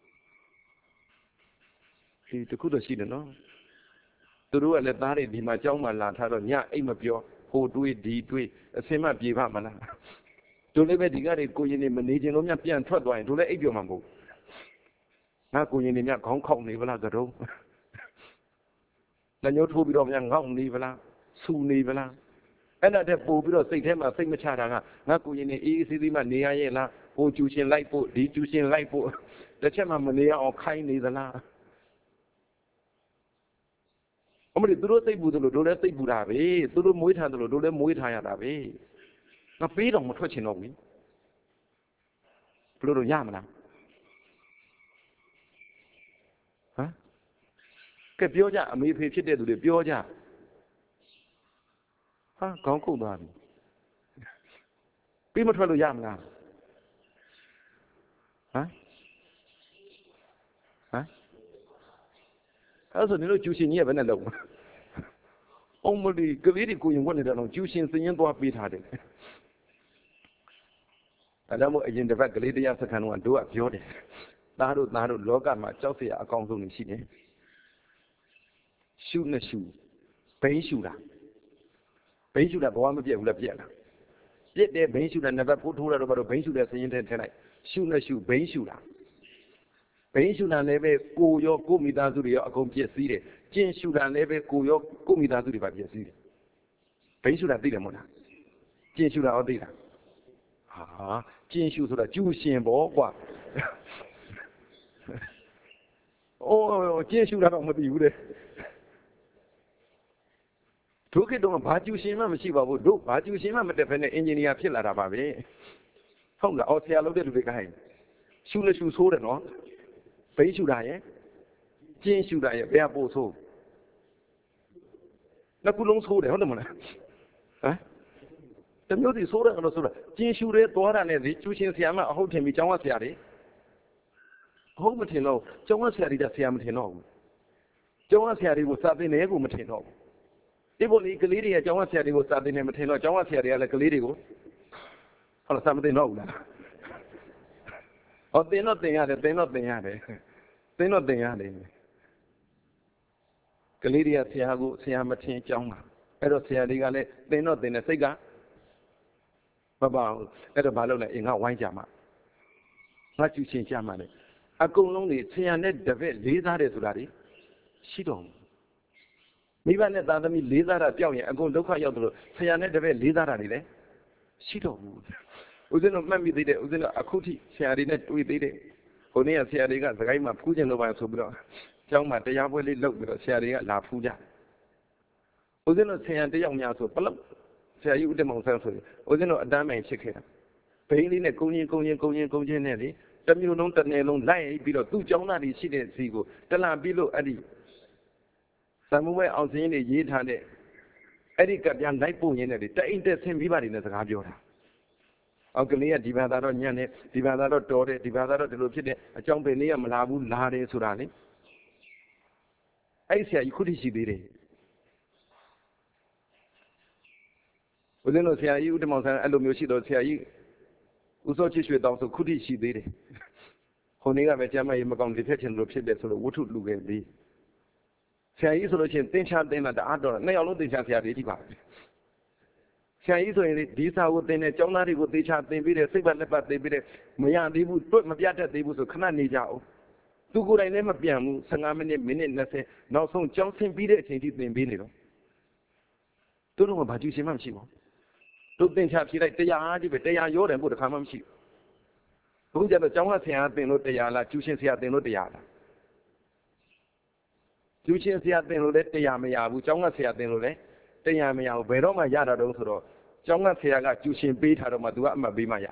ဒီတခုတော့ရှိတယ်နော်သူတို့ကလည်းသားတွေဒီမှာကြောင်းမှလာထားတော့ညအိတ်မပြောဟိုတွေးဒီတွေးအစင်မပြေပါမလားတို့လည်းပဲဒီကတွေကိုရင်နေမနေခြင်းလို့မြပြန်ထွက်သွားရင်တို့လည်းအိပ်ပြောမှာမဟုတ်ငါကိုရင်နေမြခေါင်းခေါက်နေဗလားကတော့လက်ညှိုးထိုးပြီးတော့မြငေါ့နေဗလားဆူနေဗလားအဲ့ဒါတဲ့ပို့ပြီးတော့စိတ်ထဲမှာစိတ်မချတာကငါကိုရင်နေအေးအေးဆေးဆေးမှနေရရဲ့လားဟိုကျူရှင်လိုက်ဖို့ဒီကျူရှင်လိုက်ဖို့တစ်ချက်မှမနေရအောင်ခိုင်းနေသလားအမလေးသူတို့စိတ်ပူတယ်လို့တို့လည်းစိတ်ပူတာပဲသူတို့မွေးထားတယ်လို့တို့လည်းမွေးထားရတာပဲငါပေးတော့မထွက်ချင်တော့ဘူးဘလို့တော့ရမလားဟမ်ကဲပြောကြအမေဖေဖြစ်တဲ့သူတွေပြောကြဟာခေါင်းခုတ်သွားပြီပြီးမထွက်လို့ရမလားဟမ်ဟမ်အဲ့ဆိုနေလို့ကျူရှင်ကြီးကဘယ်နဲ့လုံးအုံးမလီကလေးတွေကိုရင်ဝတ်နေတယ်တော့ကျူရှင်စင်းရင်သွားပေးထားတယ်အဲ့ဒါမို့အရင်တစ်ပတ်ကလေးတရားစခန်းကတို့ကပြောတယ်သားတို့သားတို့လောကမှာကြောက်เสียအကောင်းဆုံးနေရှိတယ်ရှုနဲ့ရှုဘိန်းရှုတာဘိန်းရှုတာဘဝမပြည့်ဘူးလားပြည့်လားပြည့်တယ်ဘိန်းရှုတာနံပါတ်ဖို့ထိုးတာတော့ဘာလို့ဘိန်းရှုတဲ့စရင်ထဲထည့်လိုက်ရှုနဲ့ရှုဘိန်းရှုတာဘိန်းရှုတာလည်းပဲကိုရောကိုမိသားစုတွေရောအကုန်ပြည့်စည်တယ်ကျင့်ရှုတာလည်းပဲကိုရောကိုမိသားစုတွေပါပြည့်စည်တယ်ဘိန်းရှုတာသိတယ်မဟုတ်လားကျင့်ရှုတာရောသိလားဟာကျင့်ရှုဆိုတာကျူရှင်ပေါ့ကွာအိုးကျင့်ရှုတာတော့မသိဘူးလေဒတို့ခေတ်တုန်းကဘာကျူရှင်မှမရှိပါဘူးတို့ဘာကျူရှင်မှမတက်ဘဲနဲ့အင်ဂျင်နီယာဖြစ်လာတာပါပဲဟုတ်လားအော်ဆရာလုပ်တဲ့လူတွေကဟဲ့ရှူလို့ရှူဆိုးတယ်နော်ဘိန်းရှူတာရဲ့ကျင်းရှူတာရဲ့ဘယ်ကပို့ဆိုးနှစ်ခုလုံးဆိုးတယ်ဟုတ်တယ်မလားဟမ်တမျိုးစီဆိုးတယ်ကတော့ဆိုးတာကျင်းရှူတဲ့သွားတာနဲ့ဒီကျူရှင်ဆရာမအဟုတ်ထင်ပြီးကျောင်းကဆရာတွေအဟုတ်မထင်တော့ကျောင်းကဆရာတွေကဆရာမထင်တော့ဘူးကျောင်းကဆရာတွေကိုစာသင်တယ်ကိုမထင်တော့ဘူးဒီပေါ်လေကလေးတွေကကျောင်းကဆရာတွေကိုစာသင်တယ်မထင်တော့ကျောင်းကဆရာတွေကလည်းကလေးတွေကိုဟုတ်လားစာမသင်တော့ဘူးလားဟောသင်တော့သင်ရတယ်သင်တော့သင်ရတယ်သင်တော့သင်ရတယ်ကလေးတွေကဆရာကိုဆရာမထင်ကျောင်းကအဲ့တော့ဆရာတွေကလည်းသင်တော့သင်တဲ့စိတ်ကမပါဘူးအဲ့တော့ဘာလုပ်လဲအင်ငါဝိုင်းကြမှာငါကျူရှင်ကြမှာလေအကုန်လုံးတွေဆရာနဲ့တပည့်လေးစားတယ်ဆိုတာတွေရှိတော့မိဘနဲ့သားသမီးလေးစားတာပြောက်ရင်အကုန်ဒုက္ခရောက်တယ်လို့ဆရာနဲ့တပည့်လေးစားတာတွေလည်းရှိတော့ဘူးဦးဇင်းတို့မှတ်မိသေးတယ်ဦးဇင်းတို့အခုထိဆရာတွေနဲ့တွေ့သေးတယ်ဟိုနေ့ကဆရာတွေကစကိုင်းမှာဖူးကျင်လို့ပါဆိုပြီးတော့ကျောင်းမှာတရားပွဲလေးလုပ်ပြီးတော့ဆရာတွေကလာဖူးကြဦးဇင်းတို့ဆရာတယောက်များဆိုပလောက်ဆရာကြီးဦးတင်မောင်ဆန်းဆိုရင်ဦးဇင်းတို့အတန်းမိုင်ဖြစ်ခဲ့တာဘိန်းလေးနဲ့ကုန်းချင်းကုန်းချင်းကုန်းချင်းကုန်းချင်းနဲ့လေတမျိုးလုံးတစ်နယ်လုံးလိုက်ပြီးတော့သူ့ကျောင်းသားတွေရှိတဲ့စီကိုတလာပြီးလို့အဲ့ဒီသံမဝဲအောင်စင်းတွေရေးထားတဲ့အဲ့ဒီကပြန်လိုက်ပို့ရင်းနဲ့တအိမ်တက်ဆင်းပြီးပါနေနဲ့စကားပြောတာအောက်ကလေးကဒီဘာသာတော့ညံ့တယ်ဒီဘာသာတော့တော်တယ်ဒီဘာသာတော့ဒီလိုဖြစ်တယ်အကြောင်းပင်လေးကမလာဘူးလာတယ်ဆိုတာလေအဲ့ဆရာကြီးခုထိရှိသေးတယ်ဦးဇင်းတို့ဆရာကြီးဦးတမောင်ဆန်းအဲ့လိုမျိုးရှိတော့ဆရာကြီးဦးစောချစ်ရွှေတောင်ဆိုခုထိရှိသေးတယ်ဟိုနေ့ကပဲကျမ်းမကြီးမကောင်းဒီဖက်ချင်လို့ဖြစ်တယ်ဆိုလို့ဝတ္ထုလူခဲ့ပြီးဆရာကြီးဆိုလို့ချင်းသင်္ချာသင်တာတအားတော်နှစ်ယောက်လုံးသင်္ချာဆရာတွေကြီးပါဆရာကြီးဆိုရင်ဒီစာကိုသင်တဲ့ကျောင်းသားတွေကိုသင်္ချာသင်ပြီးတဲ့စိတ်ပတ်လက်ပတ်သင်ပြီးတဲ့မရသေးဘူးတွတ်မပြတ်တတ်သေးဘူးဆိုခဏနေကြအောင်သူကိုယ်တိုင်လည်းမပြန်ဘူးဆယ်ငါးမိနစ်မိနစ်နှစ်ဆယ်နောက်ဆုံးကျောင်းဆင်းပြီးတဲ့အချိန်ထိသင်ပေးနေတော့သူတို့ကဘာကျူရှင်မှမရှိပါဘူးတို့သင်္ချာဖြေလိုက်တရားကြီးပဲတရားရောတယ်ဘုရားခါမှမရှိဘူးဘုန်းကြီးကတော့ကျောင်းကဆရာသင်လို့တရားလားကျူရှင်ဆရာသင်လို့တရားလားကျူရှင်ဆရာသင်လို့လည်းတရားမရဘူးကျောင်းကဆရာသင်လို့လည်းတရားမရဘူးဘယ်တော့မှရတာတုံးဆိုတော့ကျောင်းကဆရာကကျူရှင်ပေးထားတော့မှ तू ကအမှတ်ပေးမှရ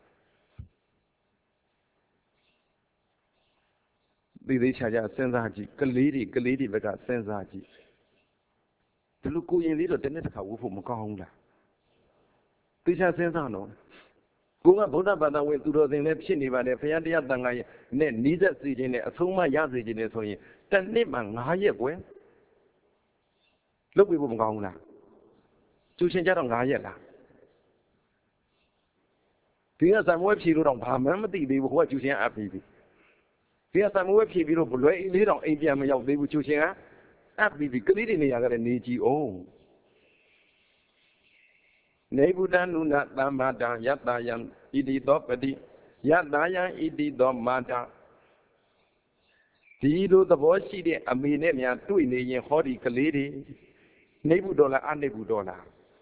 ဒီသေးချာချာစဉ်းစားကြည့်ကလေးတွေကလေးတွေဘက်ကစဉ်းစားကြည့်ဒီလိုကိုရင်လေးတော့တနေ့တစ်ခါဝတ်ဖို့မကောင်းဘူးလားသေချာစဉ်းစားတော့ကိုကဗုဒ္ဓဘာသာဝင်သူတော်စင်လည်းဖြစ်နေပါတယ်ဘုရားတရားတန်ခါရဲ့နဲ့နီးစပ်စေခြင်းနဲ့အဆုံးမရစေခြင်းနဲ့ဆိုရင်တနေ့မှငါးရက်ကွယ်လုပ်ပြီးဖို့မကောင်းဘူးလားကျူရှင်ကြတော့ငါးရက်လားဒီကသံမွေးဖြီလို့တော့ဘာမှမသိသေးဘူးဟိုကကျူရှင်အပ်ပြီးပြီဒီကသံမွေးဖြီပြီးတော့ဘလွဲအေးလေးတောင်အိမ်ပြန်မရောက်သေးဘူးကျူရှင်ကအပ်ပြီးပြီကလေးတွေနေရာကလည်းနေကြည့်အောင်နေဗုဒ္ဓနုနာသမ္မာတံယတ္တယံဣတိသောပတိယတ္တယံဣတိသောမာတဒီလိုသဘောရှိတဲ့အမေနဲ့များတွေ့နေရင်ဟောဒီကလေးတွေနေဗုဒ္ဓလားအနေဗုဒ္ဓလား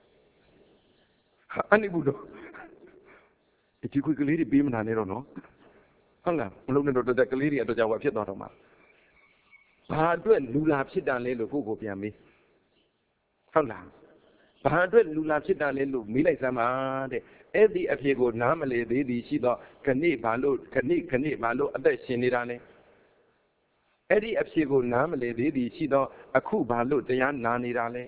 အနေဗုဒ္ဓဒီခွေကလေးတွေပေးမနာနဲ့တော့နော်ဟုတ်လားမလုံးနဲ့တော့တကလေးတွေအတွက်ကြောင့်ဖြစ်သွားတော့မှာဘာအတွက်လူလာဖြစ်တာလဲလို့ကိုယ့်ကိုပြန်မေးဟုတ်လားဘာအတွက်လူလာဖြစ်တာလဲလို့မေးလိုက်စမ်းပါတဲ့အဲ့ဒီအဖြေကိုနားမလည်သေးသည်ရှိတော့ခဏိဘာလို့ခဏိခဏိဘာလို့အသက်ရှင်နေတာလဲအဲ့ဒီအဖြေကိုနားမလည်သေးသည်ရှိတော့အခုဘာလို့တရားနာနေတာလဲ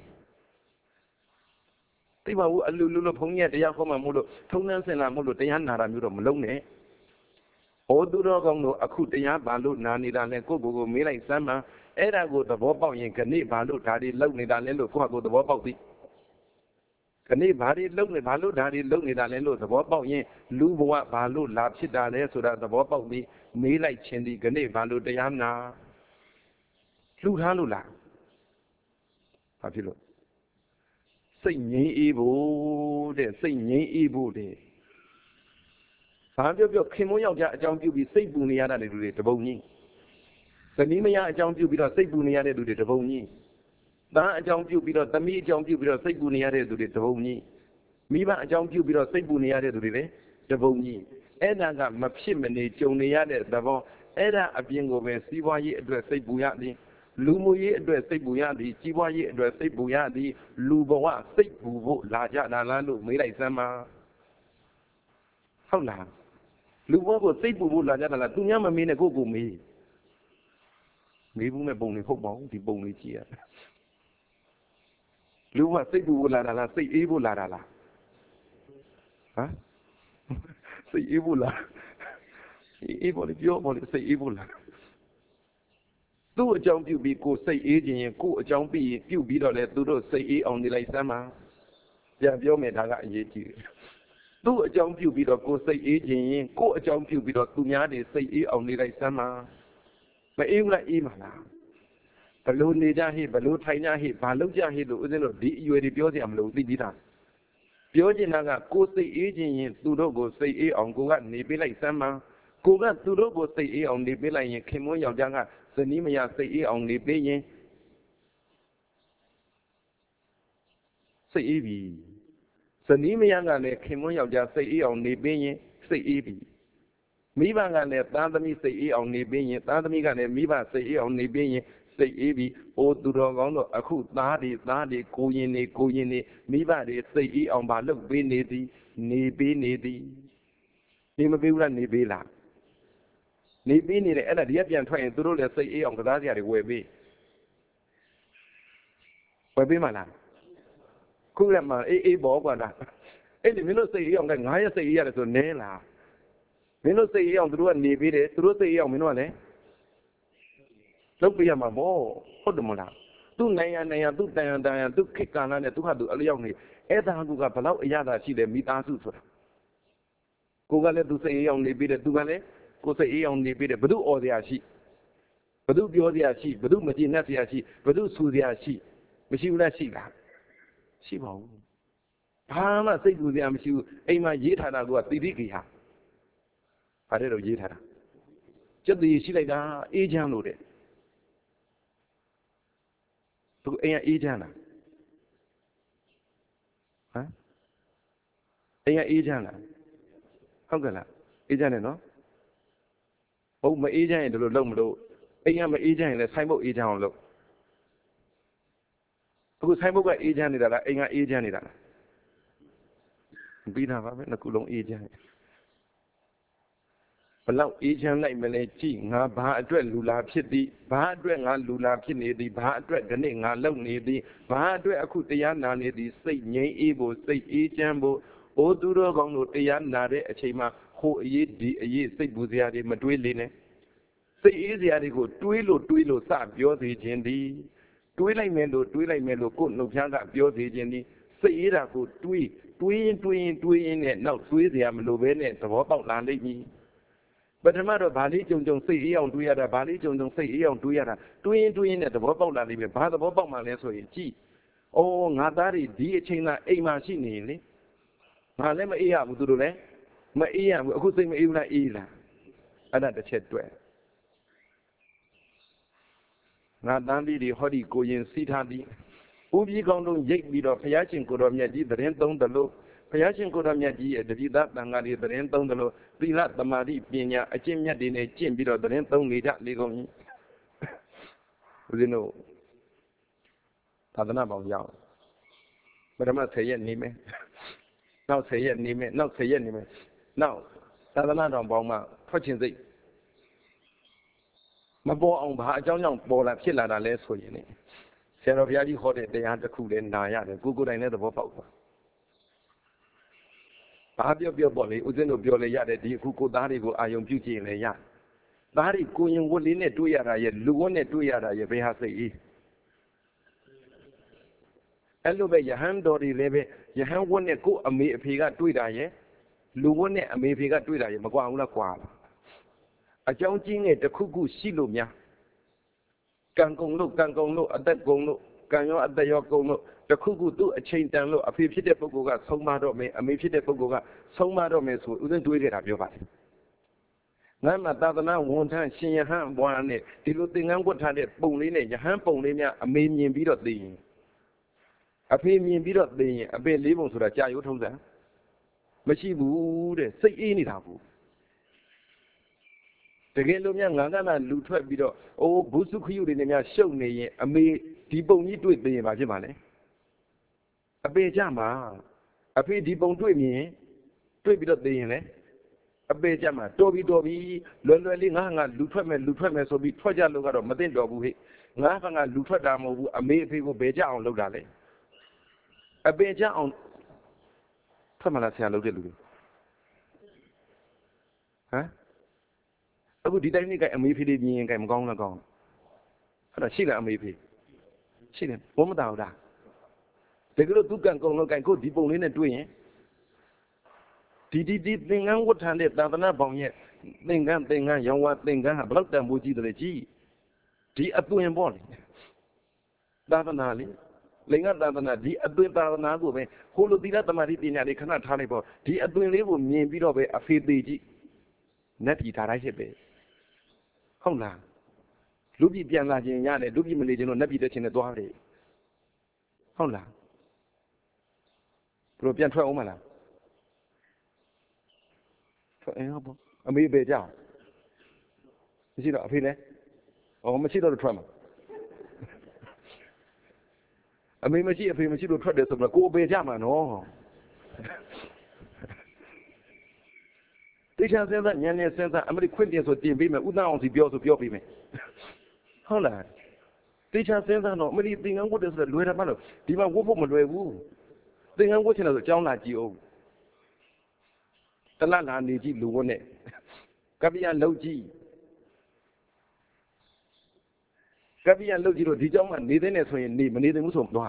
သိပါဘူးအလူလူလို့ဘုန်းကြီးကတရားခေါ်မှမို့လို့ထုံးတန်းစင်လာမို့လို့တရားနာတာမျိုးတော့မလုပ်နဲ့ဟောသူတော်ကောင်းတို့အခုတရားဘာလို့နာနေတာလဲကိုယ့်ကိုယ်ကိုမေးလိုက်စမ်းပါအဲ့ဒါကိုသဘောပေါက်ရင်ခဏိဘာလို့ဒါတွေလုပ်နေတာလဲလို့ကိုယ့်ဟာကိုယ်သဘောပေါက်သည်ခဏိဘာတွေလုပ်နေဘာလို့ဒါတွေလုပ်နေတာလဲလို့သဘောပေါက်ရင်လူဘဝဘာလို့လာဖြစ်တာလဲဆိုတာသဘောပေါက်ပြီးမေးလိုက်ခြင်းဒီခဏိဘာလို့တရားနာလှူထားလို့လားဘာဖြစ်လို့စိတ်ငြိမ်းအေးဖို့တဲ့စိတ်ငြိမ်းအေးဖို့တဲ့ဘာပြောပြောခင်မွန်းယောက်ျားအကြောင်းပြုပြီးစိတ်ပူနေရတဲ့လူတွေတပုံကြီးသမီးမယားအကြောင်းပြုပြီးတော့စိတ်ပူနေရတဲ့လူတွေတပုံကြီးသားအကြောင်းပြုပြီးတော့သမီးအကြောင်းပြုပြီးတော့စိတ်ပူနေရတဲ့သူတွေတပုံကြီးမိဘအကြောင်းပြုပြီးတော့စိတ်ပူနေရတဲ့သူတွေလည်းတပုံကြီးအဲ့ဒါကမဖြစ်မနေကြုံနေရတဲ့သဘောအဲ့ဒါအပြင်ကိုပဲစီးပွားရေးအတွက်စိတ်ပူရသည်လူမှုရေးအတွက်စိတ်ပူရသည်ကြီးပွားရေးအတွက်စိတ်ပူရသည်လူဘဝစိတ်ပူဖို့လာကြတာလားလို့မေးလိုက်စမ်းပါဟုတ်လားလူဘဝကိုစိတ်ပူဖို့လာကြတာလားသူများမမေးနဲ့ကိုယ့်ကိုမေးမေးဘူးမဲ့ပုံတွေဟုတ်ပါဘူးဒီပုံလေးကြည့်ရလူဘဝစိတ်ပူဖို့လာတာလားစိတ်အေးဖို့လာတာလားဟမ်စိတ်အေးဖို့လာအေးပေါ်လေပြောပေါ်လေစိတ်အေးဖို့လာသူ့အကြောင်းပြုပြီးကိုစိတ်အေးခြင်းရင်ကိုအကြောင်းပြီးပြုပြီးတော့လေသူတို့စိတ်အေးအောင်နေလိုက်စမ်းပါပြန်ပြောမယ်ဒါကအရေးကြီးတယ်သူ့အကြောင်းပြုပြီးတော့ကိုစိတ်အေးခြင်းရင်ကိုအကြောင်းပြုပြီးတော့သူများတွေစိတ်အေးအောင်နေလိုက်စမ်းပါမအေးဘူးလားအေးပါလားဘလို့နေကြဟိဘလို့ထိုင်ကြဟိဘာလုပ်ကြဟိလို့ဦးဇင်းတို့ဒီအရွယ်တွေပြောစရာမလိုသိပြီးသားပြောချင်တာကကိုစိတ်အေးခြင်းရင်သူတို့ကိုစိတ်အေးအောင်ကိုကနေပေးလိုက်စမ်းပါကိုကသူတို့ကိုစိတ်အေးအောင်နေပေးလိုက်ရင်ခင်မွန်းယောက်ျားကဇနီးမယားစိတ်အေးအောင်နေပေးရင်စိတ်အေးပြီဇနီးမယားကလည်းခင်မွန်းယောက်ျားစိတ်အေးအောင်နေပေးရင်စိတ်အေးပြီမိဘကလည်းသားသမီးစိတ်အေးအောင်နေပေးရင်သားသမီးကလည်းမိဘစိတ်အေးအောင်နေပေးရင်စိတ်အေးပြီအိုးသူတော်ကောင်းတို့အခုသားတွေသားတွေကိုရင်နေကိုရင်နေမိဘတွေစိတ်အေးအောင်ပါလုပ်ပေးနေသည်နေပေးနေသည်နေမပေးဘူးလားနေပေးလားနေပေးနေတယ်အဲ့ဒါဒီကပြန်ထွက်ရင်သူတို့လည်းစိတ်အေးအောင်ကစားစရာတွေဝယ်ပေးဝယ်ပေးမှလားခုလည်းမှအေးအေးပေါ်ကွာလားအဲ့ဒီမင်းတို့စိတ်အေးအောင်ကငါးရက်စိတ်အေးရတယ်ဆိုနဲလားမင်းတို့စိတ်အေးအောင်သူတို့ကနေပေးတယ်သူတို့စိတ်အေးအောင်မင်းတို့ကလည်းလုပ်ပေးရမှာပေါ့ဟုတ်တယ်မလားသူ့နိုင်ရနိုင်ရသူ့တန်ရတန်ရသူ့ခေတ်ကာလနဲ့သူ့ဟာသူအလျောက်နေအဲ့ဒါကူကဘလောက်အရသာရှိတယ်မိသားစုဆိုတာကိုကလည်းသူစိတ်အေးအောင်နေပေးတယ်သူကလည်းကိုစိတ်အေးအောင်နေပေးတယ်ဘု து အော်စရာရှိဘု து ပြောစရာရှိဘု து မကျေနပ်စရာရှိဘု து ဆူစရာရှိမရှိဘူးလားရှိလားရှိပါဘူးဘာမှစိတ်ပူစရာမရှိဘူးအိမ်မှာရေးထားတာကတိတိကိဟာဘာတဲ့တော့ရေးထားတာစက်တည်ရှိလိုက်တာအေးချမ်းလို့တဲ့သူအိမ်ကအေးချမ်းလားဟမ်အိမ်ကအေးချမ်းလားဟုတ်ကဲ့လားအေးချမ်းတယ်နော်ဟုတ်မအေးချမ်းရင်ဒီလိုလုပ်မလို့အိမ်ကမအေးချမ်းရင်လည်းဆိုင်ဘုတ်အေးချမ်းအောင်လုပ်အခုဆိုင်ဘုတ်ကအေးချမ်းနေတာလားအိမ်ကအေးချမ်းနေတာလားပြီးတာပါပဲနှစ်ခုလုံးအေးချမ်းဘလောက်အေးချမ်းလိုက်မလဲကြည့်ငါဘာအတွက်လူလာဖြစ်သည်ဘာအတွက်ငါလူလာဖြစ်နေသည်ဘာအတွက်ဒီနေ့ငါလုံနေသည်ဘာအတွက်အခုတရားနာနေသည်စိတ်ငြိမ်းအေးဖို့စိတ်အေးချမ်းဖို့အိုးသူတော်ကောင်းတို့တရားနာတဲ့အချိန်မှာဟိုအရေးဒီအရေးစိတ်ပူစရာတွေမတွေးလေနဲ့စိတ်အေးစရာတွေကိုတွေးလို့တွေးလို့စပြောစေခြင်းသည်တွေးလိုက်မယ်လို့တွေးလိုက်မယ်လို့ကိုယ်နှုတ်ဖျားကပြောစေခြင်းသည်စိတ်အေးတာကိုတွေးတွေးရင်တွေးရင်တွေးရင်နဲ့နောက်တွေးစရာမလိုဘဲနဲ့သဘောပေါက်လာလိမ့်မည်ပထမတော့ဗာလေးကြုံကြုံစိတ်အေးအောင်တွေးရတာဗာလေးကြုံကြုံစိတ်အေးအောင်တွေးရတာတွေးရင်တွေးရင်နဲ့သဘောပေါက်လာလိမ့်မယ်ဘာသဘောပေါက်မှလဲဆိုရင်ကြည့်ဩငါသားတွေဒီအချိန်ကအိမ်မှာရှိနေရင်လေငါလည်းမအေးရဘူးသူတို့လည်းမအေးရဘူးအခုစိတ်မအေးဘူးလားအေးလားအဲ့ဒါတစ်ချက်တွေ့ငါတန်းပြီးဒီဟောဒီကိုရင်စီးထားပြီးဥပ္ပိကောင်းလုံးရိတ်ပြီးတော့ဘုရားရှင်ကိုတော်မြတ်ကြီးသတင်းသုံးတယ်လို့ဘုရားရှင်ကိုတော်မြတ်ကြီးရဲ့တတိသားတန်ခါးတွေသတင်းသုံးတယ်လို့သီလသမာဓိပညာအကျင့်မြတ်တွေနဲ့ကျင့်ပြီးတော့သတင်းသုံးနေကြလေကုန်ကြီးဦးဇင်းတို့သာသနာပေါင်းရောက်ပထမဆယ်ရက်နေမယ်နောက်ဆယ်ရက်နေမယ်နောက်ဆယ်ရက်နေမယ်နောက်သာသနာတော်ပေါင်းမှထွက်ခြင်းစိတ်မပေါ်အောင်ဘာအကြောင်းကြောင့်ပေါ်လာဖြစ်လာတာလဲဆိုရင်ဆရာတော်ဘုရားကြီးဟောတဲ့တရားတစ်ခုလည်းနာရတယ်ကိုကိုယ်တိုင်လည်းသဘောပေါက်သွားဘာပြောပြောပေါ့လေဦးဇင်းတို့ပြောလေရတယ်ဒီအခုကိုသားတွေကိုအာယုံပြုကြည့်ရင်လည်းရသားတွေကိုရင်ဝတ်လေးနဲ့တွေ့ရတာရဲ့လူဝတ်နဲ့တွေ့ရတာရဲ့ဘယ်ဟာစိတ်အေးအဲ့လိုပဲယဟန်တော်တွေလည်းပဲယဟန်ဝတ်နဲ့ကိုအမေအဖေကတွေ့တာရဲ့လူဝတ်နဲ့အမေအဖေကတွေ့တာရဲ့မကွာဘူးလားကွာလားအကြောင်းကြီးငယ်တစ်ခုခုရှိလို့များကံကုန်လို့ကံကုန်လို့အသက်ကုန်လို့ကံရောအသက်ရောကုန်လို့တခုခုသူ့အချိန်တန်လို့အဖေဖြစ်တဲ့ပုဂ္ဂိုလ်ကဆုံးမတော့မယ်အမေဖြစ်တဲ့ပုဂ္ဂိုလ်ကဆုံးမတော့မယ်ဆိုဦးဇင်းတွေးခဲ့တာပြောပါတယ်ငါမှသာသနာဝန်ထမ်းရှင်ယဟန်ဘွားနဲ့ဒီလိုသင်္ကန်းဝတ်ထားတဲ့ပုံလေးနဲ့ယဟန်ပုံလေးများအမေမြင်ပြီးတော့သိရင်အဖေမြင်ပြီးတော့သိရင်အပေလေးပုံဆိုတာကြာရိုးထုံးစံမရှိဘူးတဲ့စိတ်အေးနေတာဘူးတကယ်လို့များငါကသာလူထွက်ပြီးတော့အိုးဘုစုခရုတွေနဲ့များရှုပ်နေရင်အမေဒီပုံကြီးတွေ့သိရင်ဘာဖြစ်မှာလဲအပေကြမှာအဖေဒီပုံတွေ့မြင်တွေ့ပြီးတော့သိရင်လေအပေကြမှာတော်ပြီးတော်ပြီးလွယ်လွယ်လေးငါငါလူထွက်မယ်လူထွက်မယ်ဆိုပြီးထွက်ကြလို့ကတော့မသိတော့ဘူးဟဲ့ငါကငါလူထွက်တာမဟုတ်ဘူးအမေအဖေကိုဘယ်ကြအောင်လုပ်တာလဲအပေကြအောင်ထွက်မလားဆရာလုပ်တဲ့လူတွေဟမ်အခုဒီတိုင်းလေးကအမေဖေးလေးမြင်ရင်ကဲမကောင်းလားကောင်းအဲ့ဒါရှိလားအမေဖေးရှိတယ်ဘုံမတော်တာတကယ်လို့သူကံကောင်းလို့ကဲကိုဒီပုံလေးနဲ့တွေ့ရင်ဒီဒီဒီသင်္ကန်းဝတ်ထန်တဲ့သာသနာပေါင်းရဲ့သင်္ကန်းသင်္ကန်းရောင်ဝါသင်္ကန်းဟာဘလောက်တန်ဖိုးကြီးတယ်ကြီးဒီအသွင်ပေါ့လေသာသနာလေးလင်္ကသာသနာဒီအသွင်သာသနာကိုပဲဟိုလိုသီလသမာဓိပညာလေးခဏထားလိုက်ပေါ့ဒီအသွင်လေးကိုမြင်ပြီးတော့ပဲအဖေသေးကြည့်နတ်ပြည်ထားတိုင်းဖြစ်ပဲဟုတ်လားလူပြည်ပြန်လာခြင်းရတယ်လူပြည်မနေခြင်းတော့နတ်ပြည်တက်ခြင်းနဲ့သွားတယ်ဟုတ်လားဘယ်လိုပြန်ထွက်အောင်မလားထွက်အောင်ပေါ့အမေပဲကြောက်မရှိတော့အဖေလဲဩမရှိတော့ထွက်မှာအမေမရှိအဖေမရှိလို့ထွက်တယ်ဆိုတော့ကိုအပေကြမှာနော်တေချာစဉ်းစားညံနေစဉ်းစားအမရိခွင့်တင်ဆိုတင်ပေးမယ်ဥဒ္ဒအောင်စီပြောဆိုပြောပေးမယ်ဟုတ်လားတေချာစဉ်းစားတော့အမရိသင်္ကန်းဝတ်တယ်ဆိုတော့လွယ်တယ်မလို့ဒီမှာဝတ်ဖို့မလွယ်ဘူးသင်္ကန်းဝတ်ချင်တယ်ဆိုအကြောင်းလာကြည့်အောင်တလလာနေကြည့်လူဝတ်နဲ့ကပ္ပိယလှုပ်ကြည့်ကပ္ပိယလှုပ်ကြည့်လို့ဒီเจ้าမှနေတဲ့နဲ့ဆိုရင်နေမနေတဲ့ဘူးဆိုမသွား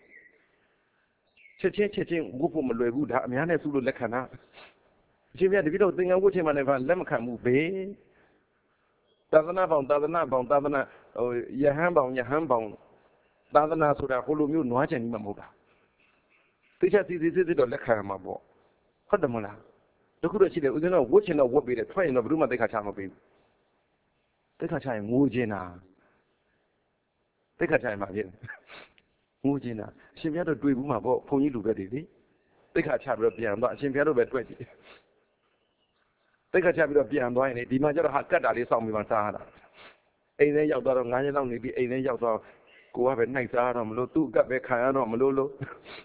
ချက်ချင်းချက်ချင်းဝတ်ဖို့မလွယ်ဘူးဒါအများနဲ့စုလို့လက်ခံတာအရှင်ဘုရားတပည့်တော်သင်္ကန်းဝတ်ချင်မှလည်းလက်မခံဘူးဘေးသာသနာပေါင်းသာသနာပေါင်းသာသနာဟိုယဟန်ပေါင်းယဟန်ပေါင်းသာသနာဆိုတာဟိုလိုမျိုးနွားချင်ကြီးမှမဟုတ်တာသိချစီစီစစ်တော့လက်ခံမှာပေါ့ဟုတ်တယ်မလားတခုတော့ရှိတယ်ဦးဇင်းတော့ဝတ်ချင်တော့ဝတ်ပေးတယ်ထွက်ရင်တော့ဘယ်သူမှသိခါချမပေးဘူးသိခါချရင်ငိုချင်တာသိခါချရင်မှဖြစ်ငိုချင်တာအရှင်ဘုရားတော့တွေ့ဘူးမှာပေါ့ဘုန်းကြီးလူပဲတွေလေသိခါချပြီးတော့ပြန်သွားအရှင်ဘုရားတို့ပဲတွေ့ကြည့်သိခါချပြီးတော့ပြန်သွားရင်လေဒီမှာကျတော့ဟာကတ်တာလေးစောင့်ပြီးမှစားရတာအိမ်ထဲရောက်သွားတော့ငါးရက်လောက်နေပြီးအိမ်ထဲရောက်သွားကိုကပဲနှိုက်စားရတော့မလို့သူ့ကတ်ပဲခံရတော့မလို့လို့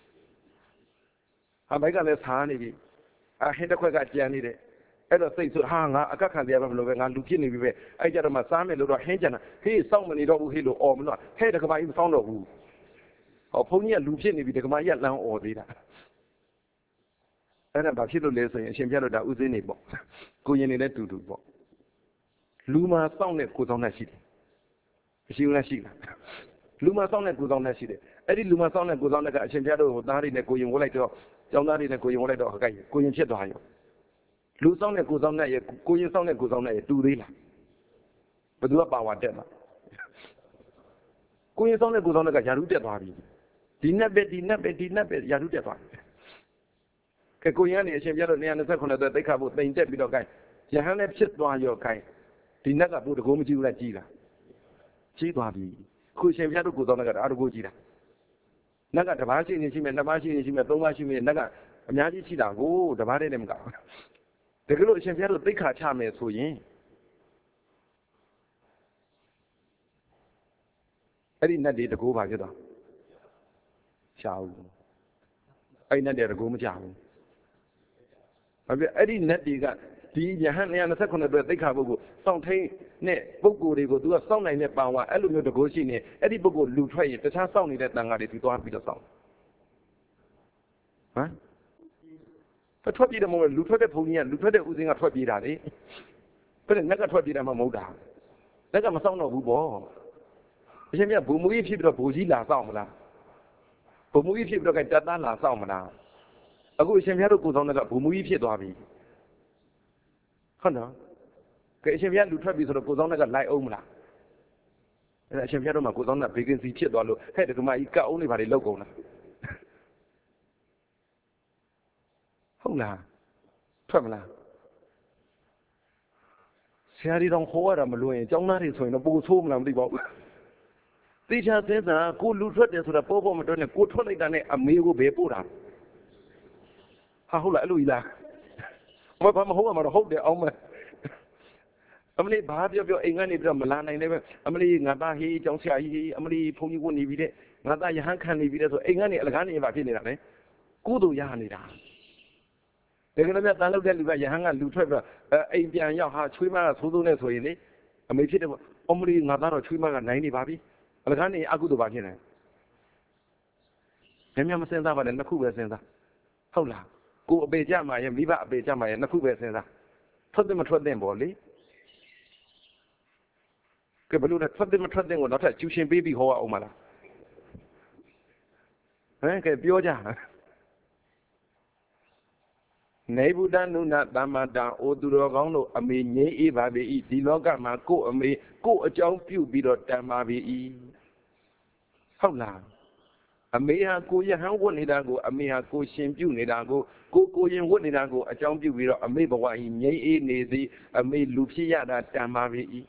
ဟာဘိုက်ကလည်းစားနေပြီအဟင်းတစ်ခွက်ကကြံနေတယ်အဲ့တော့စိတ်ဆိုဟာငါအကတ်ခံတရားပဲမလို့ပဲငါလူဖြစ်နေပြီပဲအဲ့ကြတော့မှစားမယ်လို့တော့ဟင်းကြံတာဟေးစောင့်မနေတော့ဘူးဟေးလို့អော်မလို့ဟဲ့တကမာကြီးမစောင့်တော့ဘူးဟောဘုန်းကြီးကလူဖြစ်နေပြီတကမာကြီးကလမ်းអော်သေးတာအဲ့ဒါဘာဖြစ်လို့လဲဆိုရင်အရှင်ပြတော့ဒါဥစဉ်နေပေါ့ကိုရင်နေလည်းတူတူပေါ့လူမှာစောင့်တဲ့ကိုဆောင်တတ်ရှိတယ်မရှိဘူးလားရှိလားလူမှာစောင့်တဲ့ကိုဆောင်တတ်ရှိတယ်အဲ့ဒီလူမှာစောင့်တဲ့ကိုဆောင်တတ်ကအရှင်ပြတော့ဟိုသားတွေနဲ့ကိုရင်ဝတ်လိုက်တော့ကျောင်းသားတွေနဲ့ကိုရင်ဝတ်လိုက်တော့ဟကိုက်ကိုရင်ဖြစ်သွားရောလူစောင့်တဲ့ကိုဆောင်တတ်ရဲ့ကိုရင်စောင့်တဲ့ကိုဆောင်တတ်ရဲ့တူသေးလားဘယ်သူကပါဝါတက်မှာကိုရင်စောင့်တဲ့ကိုဆောင်တတ်ကယာရုတက်သွားပြီဒီနက်ပဲဒီနက်ပဲဒီနက်ပဲယာရုတက်သွားပြီကဲကိုရင်ကနေအရှင်ပြတော့နေရာ၂၇အတွက်သိက္ခာပုတိမ်တက်ပြီးတော့ကိုက်ယဟန်လည်းဖြစ်သွားရောကိုက်ဒီနက်ကဘုတကောမကြည့်ဘူးလားကြည်လားကြည်သွားပြီခုရှင်ပြတို့ကိုဆောင်တတ်ကအားတကိုကြည်တာနက်ကတပားရှိနေရှိမယ်နှစ်ပါးရှိနေရှိမယ်သုံးပါးရှိမယ်နက်ကအများကြီးရှိတာကိုတပားတည်းနဲ့မကောက်တကယ်လို့အရှင်ဘုရားတို့သိက္ခာချမယ်ဆိုရင်အဲ့ဒီနတ်တွေတကိုးပါဖြစ်သွားရှားဘူးအဲ့ဒီနတ်တွေတကိုးမကြဘူးဘာဖြစ်အဲ့ဒီနတ်တွေကဒီယဟန်၂၂၇အတွက်သိက္ခာပုဂ္ဂိုလ်စောင့်ထိန်နဲ့ပုဂ္ဂိုလ်တွေကိုသူကစောင့်နိုင်တဲ့ပါဝါအဲ့လိုမျိုးတကိုးရှိနေအဲ့ဒီပုဂ္ဂိုလ်လူထွက်ရင်တခြားစောင့်နေတဲ့တန်ဃာတွေသူသွားပြီးတော့စောင့်ဟမ်ထွက်ပြေးတယ်မဟုတ်လူထွက်တဲ့ဘုံကြီးကလူထွက်တဲ့ဦးစင်းကထွက်ပြေးတာလေဘယ်နဲ့ငါကထွက်ပြေးတာမှမဟုတ်တာငါကမစောင့်တော့ဘူးပေါ့အရှင်မြတ်ဘုံမူကြီးဖြစ်ပြီးတော့ဘိုးကြီးလာစောင့်မလားဘုံမူကြီးဖြစ်ပြီးတော့ကတတ်သားလာစောင့်မလားအခုအရှင်မြတ်တို့ကိုဆောင်တဲ့ကဘုံမူကြီးဖြစ်သွားပြီဟုတ်နော်ကဲအရှင်မြတ်လူထွက်ပြီဆိုတော့ကိုဆောင်တဲ့ကလိုက်အောင်မလားအဲ့ဒါအရှင်မြတ်တို့မှာကိုဆောင်တဲ့ဘေကင်စီဖြစ်သွားလို့ဟဲ့တကမကြီးကတ်အောင်နေပါလေလောက်ကုန်လားဟုတ်လားထွက်မလားဆရာကြီးတော်ဟောရတာမလို့ရင်ကျောင်းသားတွေဆိုရင်တော့ပိုဆိုးမလားမသိပါဘူးသိချာသင်းစားကိုလူထွက်တယ်ဆိုတာပေါ်ပေါ်မတွန်းနဲ့ကိုထွက်လိုက်တာနဲ့အမေကိုဘယ်ပို့တာဟာဟုတ်လားအဲ့လိုကြီးလားမဘာမဟုတ်မှာတော့ဟုတ်တယ်အောင်မ Emily Babio, England, Milan, and never Emily Naba, he, John Sia, Emily Pony wouldn't leave it. Nata Yahan can leave it. So England, Elegani, if I feel it. Kudu Yanida. They're going to let Daniel Yahanga, Lutra, Avian Yaha, Twima, Sudunes, or in it. I may fit only Nata or Twima and ninety baby. Elegani, Agudu Bagina. Yamma sends out and Nakuba sends out. Hola, go Bejama and Viva Bejama and Nakuba sends out. Put them a trot them, Bolly. Kabaluna, put them a trot them or not a Chushin baby hoa omala. Eh, Bioja. Nebudan Nuna Damada or Durogano, a me ye eva be Diloga Marco, a me go a jump few bidot Damavi. Hola. A mea go ya hand one nidago, a mea go shame you nidago, go go in one nidago, a jump you with a meba wa in ye nezi, a me lupia that Damavi.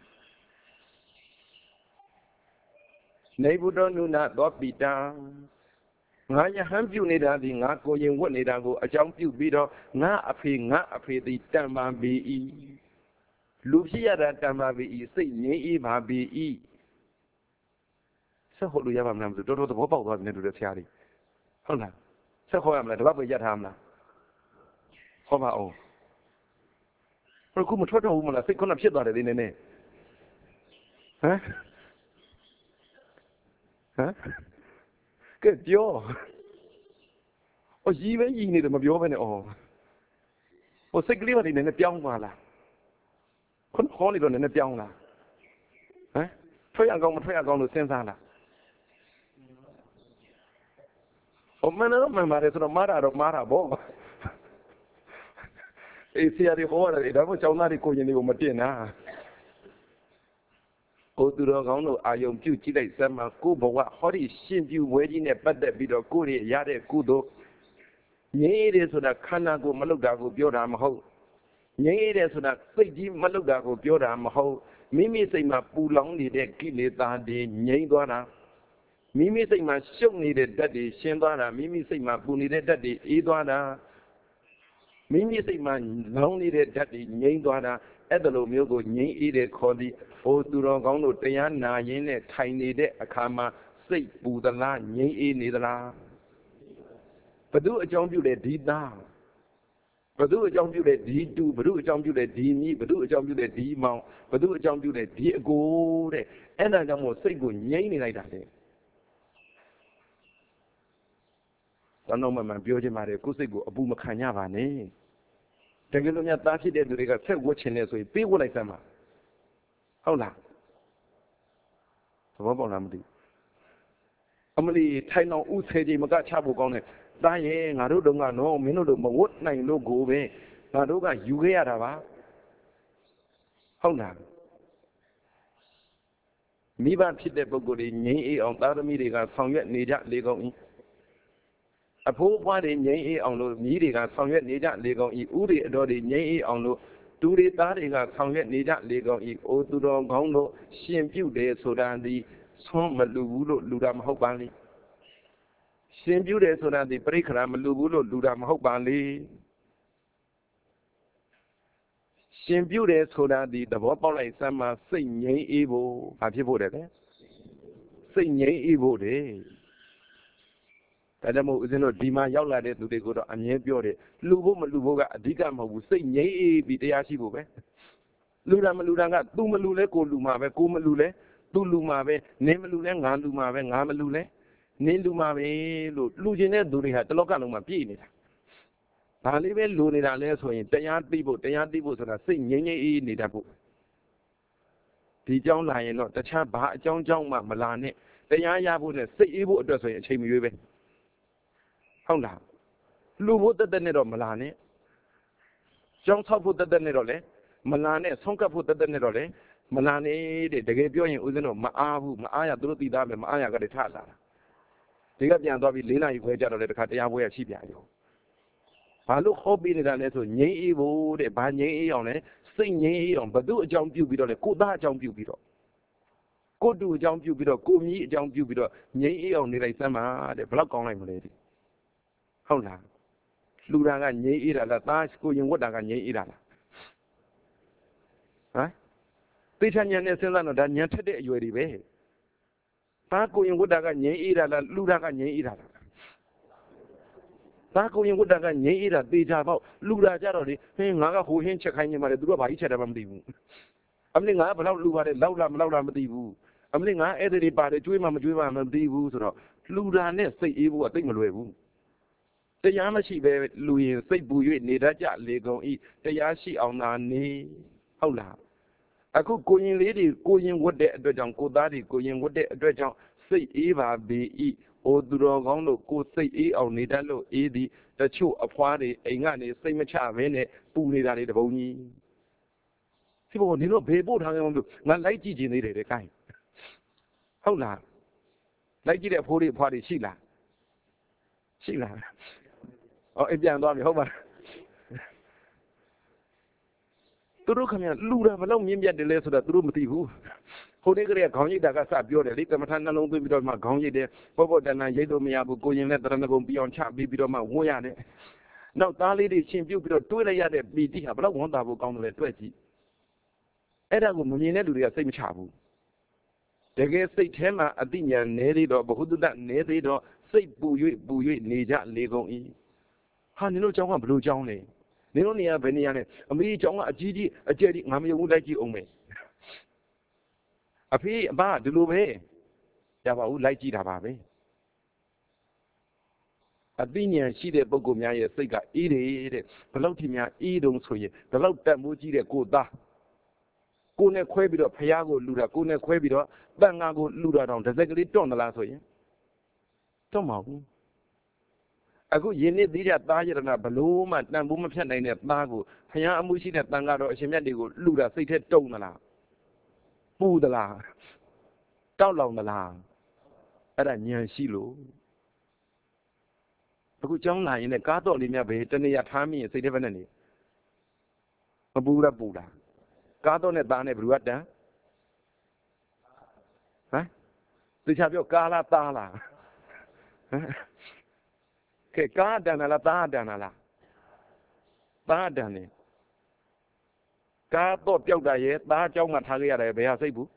Nebudan Nuna dot be down. Ngaya ham you need a thing, not going one need go, a jump you beat up, not a ping, not a pay the Tama be. Lucia that Tama be, say ye ma be. So, who you have them to do the Bobo was into the Tiari? Hold on. So, how am I to yet hamna? How about all? For Kuma Trota woman, I think on a shit about it in a name. Huh? Huh? Good Joe. Oh, even you need them of your all. Oh, sick liver in a piangwala. Couldn't call it on a piangla. Eh? Try a gong, try a gong to Sensana. Oh, man, I don't remember it's a matter of Marabo. It's here the order, it was only going to Matina. O Durogano, I am due today, Sama Kubo, what hotty shin you waiting at but that bit of good yade kudo. Ye is with a Kanago Malugago Bioram ho. Ye is with a Fiji Malugago Bioram ho. Mimi say my pulong needed kidney that day, Ye Dora. Mimi say my show needed daddy, Shendora. Mimi say my poo needed daddy, Edwana. Mimi say my long needed daddy, Ye Dora. Edelo Milgo, Ye eat it, Cody. O Durogano, Diana, Yen, tiny de Akama, say Budala, Ye Nidala. But do a jump you that did now. But do a jump you that did do, but do a jump you that did me, but do a jump you that did mount, but do a jump you that did go there. And I don't say good, Ye like that. I know my beauty, my Kusigo, a boom of Kanyavane. Tagalonia Tashi, they got said watching this way, people like Sama. Hola. What about Amdi? Amli, Taino Utsedi, Maga Chabu Gone, Dying, I don't know, Mino, what nine no go away. Nadoga, you get Arava. Hola. Miban Pit de Bogodi, Ye on the other meeting, some yet need that legal. A poor one in Ye on the meeting, some yet need that legal. Udi adori Ye on the do the daddy got some yet need that legal. O to the Gongo, she and few days so that the Swam Lugulo Ludam Hobali. She and few days so that the Breakram Lugulo Ludam Hobali. She and few days so that the Bobble Sama sing Ye evil. Have you put it? Sing Ye evil day. Adamo is in a dima yalla de to go to Anye Biore. Lubo Maluboga, Digama will say Ye be the Ashibo. Lula Malulanga, Dumalule, Kolumave, Kumalule, Dulumabe, Nemalule, Gandumabe, Gamalule, Nindumabe, Lugine, Duriha, the local Mapini. I live in Lunina less way, Tayan people, Tayan people, and I sing Ye Nidabu. The John Lion, not the Chaba, John John Malane, the Yaya would say, you would just say, Chimmy. How now? Lu would the Nero Malane. John Top put the Nerole, Malane, Sonka put the Nerole, Malane, the Gabion, Uzino, Maahu, Maaya, Druti Dam, Maaya got a tata. The Gabian Dobby Lina, you were generally the Katia where she be. I look hobby than it to Ye wood, a banye on it, sing ye on, but do a jump you below, good that jump you below. Good do a jump you below, good me jump you below, ye on the Sama, the block on him lady. How now? Luraga ye ira la task going what I can ye ira. Right? သေချာဉာဏ်နဲ့စဉ်းစားတော့ဒါဉာဏ်ထက်တဲ့အရွယ်တွေပဲသားကိုရင်ဝတ္တကငြိမ်းအေးတာလားလူတာကငြိမ်းအေးတာလားသားကိုရင်ဝတ္တကငြိမ်းအေးတာသေချာပေါ့လူတာကြတော့လေဟင်းငါကဟိုဟင်းချက်ခိုင်းနေမှလေသူကဘာကြီးချက်တယ်မှမသိဘူးအမလေးငါဘယ်လောက်လူပါတယ်လောက်လားမလောက်လားမသိဘူးအမလေးငါအဲ့ဒီပါတယ်ကျွေးမှမကျွေးမှမသိဘူးဆိုတော့လူတာနဲ့စိတ်အေးဖို့ကသိမလွယ်ဘူးတရားမရှိပဲလူရင်စိတ်ပူ၍နေတတ်ကြလေကုန်ဤတရားရှိအောင်သာနေဟုတ်လားအခုကိုရင်လေးတွေကိုရင်ဝတ်တဲ့အတွက်ကြောင့်ကိုသားတွေကိုရင်ဝတ်တဲ့အတွက်ကြောင့်စိတ်အေးပါပေ၏အိုသူတော်ကောင်းတို့ကိုစိတ်အေးအောင်နေတတ်လို့အေးသည်တချို့အဖွားတွေအိမ်ကနေစိတ်မချဘဲနဲ့ပူနေတာတွေတပုံကြီးဒီဘောဒီတော့ဘေးပို့ထားကြမလို့ငါလိုက်ကြည့်ခြင်းသေးတယ်တဲ့ကိုင်းဟုတ်လားလိုက်ကြည့်တဲ့အဖိုးတွေအဖွားတွေရှိလားရှိလားအော်အပြန်သွားပြီဟုတ်ပါသူတို့ခင်ဗျာလူတာဘယ်လောက်မြင့်မြတ်တယ်လဲဆိုတာသူတို့မသိဘူးဟိုနေ့ကလေးကခေါင်းရိပ်တာကစပြောတယ်လေကမ္မထာနှလုံးသွင်းပြီးတော့မှခေါင်းရိပ်တယ်ပေါ့ပေါ့တန်တန်ရိပ်လို့မရဘူးကိုရင်နဲ့တရဏဂုံပြီးအောင်ချပြီးပြီးတော့မှဝန်းရတယ်နောက်သားလေးတွေရှင်ပြုတ်ပြီးတော့တွေးလိုက်ရတဲ့ပီတိဟာဘယ်လောက်ဝန်တာဖို့ကောင်းတယ်လဲတွေ့ကြည့်အဲ့ဒါကိုမမြင်တဲ့လူတွေကစိတ်မချဘူးတကယ်စိတ်ထဲမှာအတိညာနဲသေးတော့ဘဟုတုတနဲသေးတော့စိတ်ပူ၍ပူ၍နေကြလေကုန်၏ဟာနင်တို့เจ้าကဘလို့เจ้าလဲနင်တို့နေရာဘယ်နေရာလဲအမေเจ้าကအကြီးကြီးအကျယ်ကြီးငါမယုံဘူးလိုက်ကြည့်အောင်မယ်အဖေအဘဒီလိုပဲရပါဘူးလိုက်ကြည့်တာပါပဲအသိဉာဏ်ရှိတဲ့ပုဂ္ဂိုလ်များရဲ့စိတ်ကအေးတယ်တဲ့ဘယ်လောက်ထိများအေးတုံးဆိုရင်ဘယ်လောက်တတ်မိုးကြီးတဲ့ကိုသားကိုနဲ့ခွဲပြီးတော့ဖယားကိုလူတာကိုနဲ့ခွဲပြီးတော့တန်ငါကိုလူတာတောင်တစ်စက်ကလေးတွန့်သလားဆိုရင်တွန့်မဘူးအခုယင်းနေ့သေးကြသားရတနာဘလို့မှတန်ဖိုးမဖြတ်နိုင်တဲ့သားကိုဖယားအမှုရှိတဲ့တန်ကတော့အရှင်မြတ်တွေကိုလူတာစိတ်ထဲတုံသလားပူသလားတောက်လောင်သလားအဲ့ဒါဉာဏ်ရှိလို့အခုကြောင်းလာရင်လည်းကားတော့လေးများပဲတနေ့ရထားမိရင်စိတ်ထဲပဲနဲ့နေမပူရပူလားကားတော့နဲ့သားနဲ့ဘယ်သူကတန်ဟမ်သိချာပြောကားလားသားလားကဲကားတန်လားသားတန်လားသားတန်နေကားတော့ပျောက်တာရဲ့သားเจ้าမှထားခဲ့ရတယ်ဘယ်ဟာစိတ်ဘူး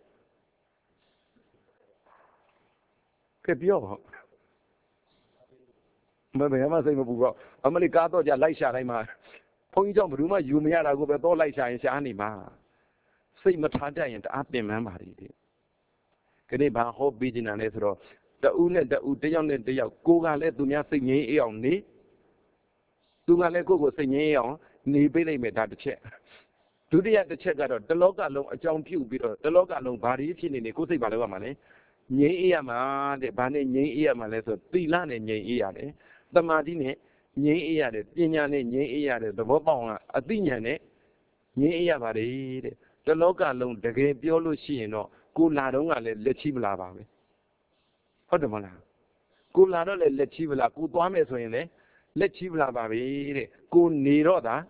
ကဲပြောမဘယ်မှစိတ်မပူတော့အမလီကားတော့ကြလိုက်ရှာတိုင်းမှာဘုန်းကြီးเจ้าဘယ်သူမှယူမရတာကိုပဲတော့လိုက်ရှာရင်ရှာနေမှာစိတ်မထားတတ်ရင်တအားပင်ပန်းပါလေဒီကနေ့ဘာဟောပြီးနေတာလဲဆိုတော့တဦးနဲ့တဦးတယောက်နဲ့တယောက်ကိုကလည်းသူများစိတ်ငြိမ်းအေးအောင်နေသူကလည်းကိုယ့်ကိုစိတ်ငြိမ်းအေးအောင်နေပေးလိုက်မယ်ဒါတစ်ချက်ဒုတိယတစ်ချက်ကတော့တလောကလုံးအကြောင်းပြုပြီးတော့တလောကလုံးဘာတွေဖြစ်နေနေကိုယ်စိတ်ဘာလို့ရမှာလဲငြိမ်းအေးရမှာတဲ့ဘာနဲ့ငြိမ်းအေးရမှာလဲဆိုသီလနဲ့ငြိမ်းအေးရတယ်သမာဓိနဲ့ငြိမ်းအေးရတယ်ပညာနဲ့ငြိမ်းအေးရတယ်သဘောပေါက်အောင်အသိဉာဏ်နဲ့ငြိမ်းအေးရပါတယ်တဲ့တလောကလုံးတကယ်ပြောလို့ရှိရင်တော့ကိုလာတော့ကလည်းလက်ချိမလာပါပဲဟုတ်တယ်မလားကိုလာတော့လည်းလက်ချိမလာကိုသွားမယ်ဆိုရင်လည်းလက်ချိမလာပါပဲတဲ့ကိုနေတော့သာ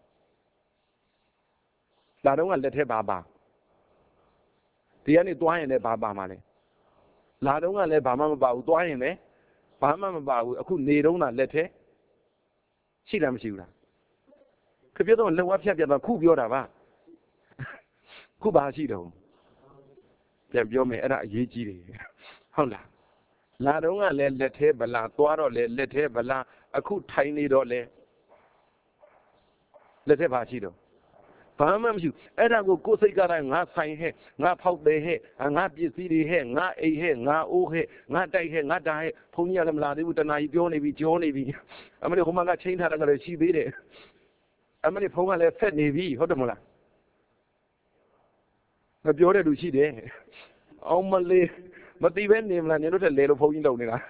လာတော့ကလက်ထဲပါပါဒီကနေသွားရင်လည်းဘာပါမှာလဲလာတော့ကလည်းဘာမှမပါဘူးသွားရင်လည်းဘာမှမပါဘူးအခုနေတော့သာလက်ထဲရှိလားမရှိဘူးလားခပြတော့လက်ဝါးဖြတ်ပြတော့ခုပြောတာပါခုပါရှိတော့ပြန်ပြောမယ်အဲ့ဒါအရေးကြီးတယ်ဟုတ်လားလာတော့ကလည်းလက်ထဲဗလားသွားတော့လည်းလက်ထဲဗလားအခုထိုင်နေတော့လည်းလက်ထဲပါရှိတော့ဘာမှမရှိဘူးအဲ့ဒါကိုကိုယ်စိတ်ကတိုင်းငါဆိုင်ဟဲ့ငါဖောက်တယ်ဟဲ့ငါပစ္စည်းတွေဟဲ့ငါအိမ်ဟဲ့ငါအိုးဟဲ့ငါတိုက်ဟဲ့ငါတာဟဲ့ဘုန်းကြီးကလည်းမလာသေးဘူးတနာကြီးပြောနေပြီကြောနေပြီအမလေးဟိုမှာကချိန်ထားတာကလည်းရှိသေးတယ်အမလေးဖုန်းကလည်းဆက်နေပြီဟုတ်တယ်မလားမပြောတဲ့လူရှိတယ်အောင်မလေးမသိပဲနေမလားနင်တို့တက်လဲလို့ဘုန်းကြီးလုံနေတာ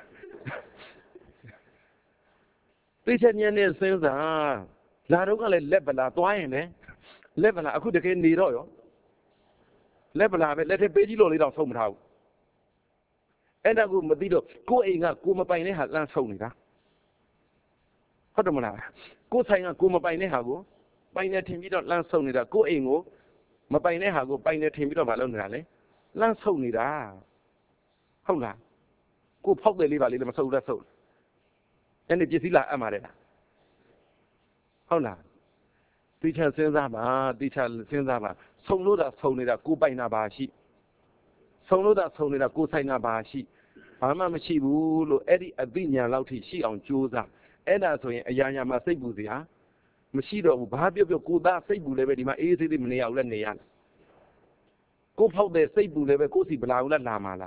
သိချက်ညံနဲ့စဉ်းစားလာတော့ကလည်းလက်ပလာသွားရင်လည်းလက်ပလာအခုတကယ်နေတော့ရောလက်ပလာပဲလက်ထဲပေးကြီးလို့လေးတော့ဆုံးမထားဘူးအဲ့ဒါကိုမသိတော့ကိုယ့်အိမ်ကကိုမပိုင်တဲ့ဟာလမ်းဆုံးနေတာဟုတ်တယ်မလားကိုယ်ဆိုင်ကကိုမပိုင်တဲ့ဟာကိုပိုင်နေထင်ပြီးတော့လမ်းဆုံးနေတာကိုယ့်အိမ်ကိုမပိုင်တဲ့ဟာကိုပိုင်နေထင်ပြီးတော့မလုပ်နေတာလေလမ်းဆုံးနေတာဟုတ်လားကိုဖောက်တယ်လေးပါလေးလည်းမဆုပ်လက်ဆုပ်အဲ့ဒီပစ္စည်းလာအပ်มาတယ်လားဟုတ်လားတိချစဉ်းစားပါတိချစဉ်းစားပါဆုံးလို့တာဆုံးနေတာကိုပိုင်နာပါရှိဆုံးလို့တာဆုံးနေတာကိုဆိုင်နာပါရှိဘာမှမရှိဘူးလို့အဲ့ဒီအသိဉာဏ်လောက်ထိရှိအောင်ကြိုးစားအဲ့ဒါဆိုရင်အရာရာမှာစိတ်ပူစရာမရှိတော့ဘူးဘာပြောပြောကိုသားစိတ်ပူလည်းပဲဒီမှာအေးဆေးလေးမနေရဘူးလဲနေရကိုဖောက်တဲ့စိတ်ပူလည်းပဲကိုစီဗလာဘူးလားလာမှာလား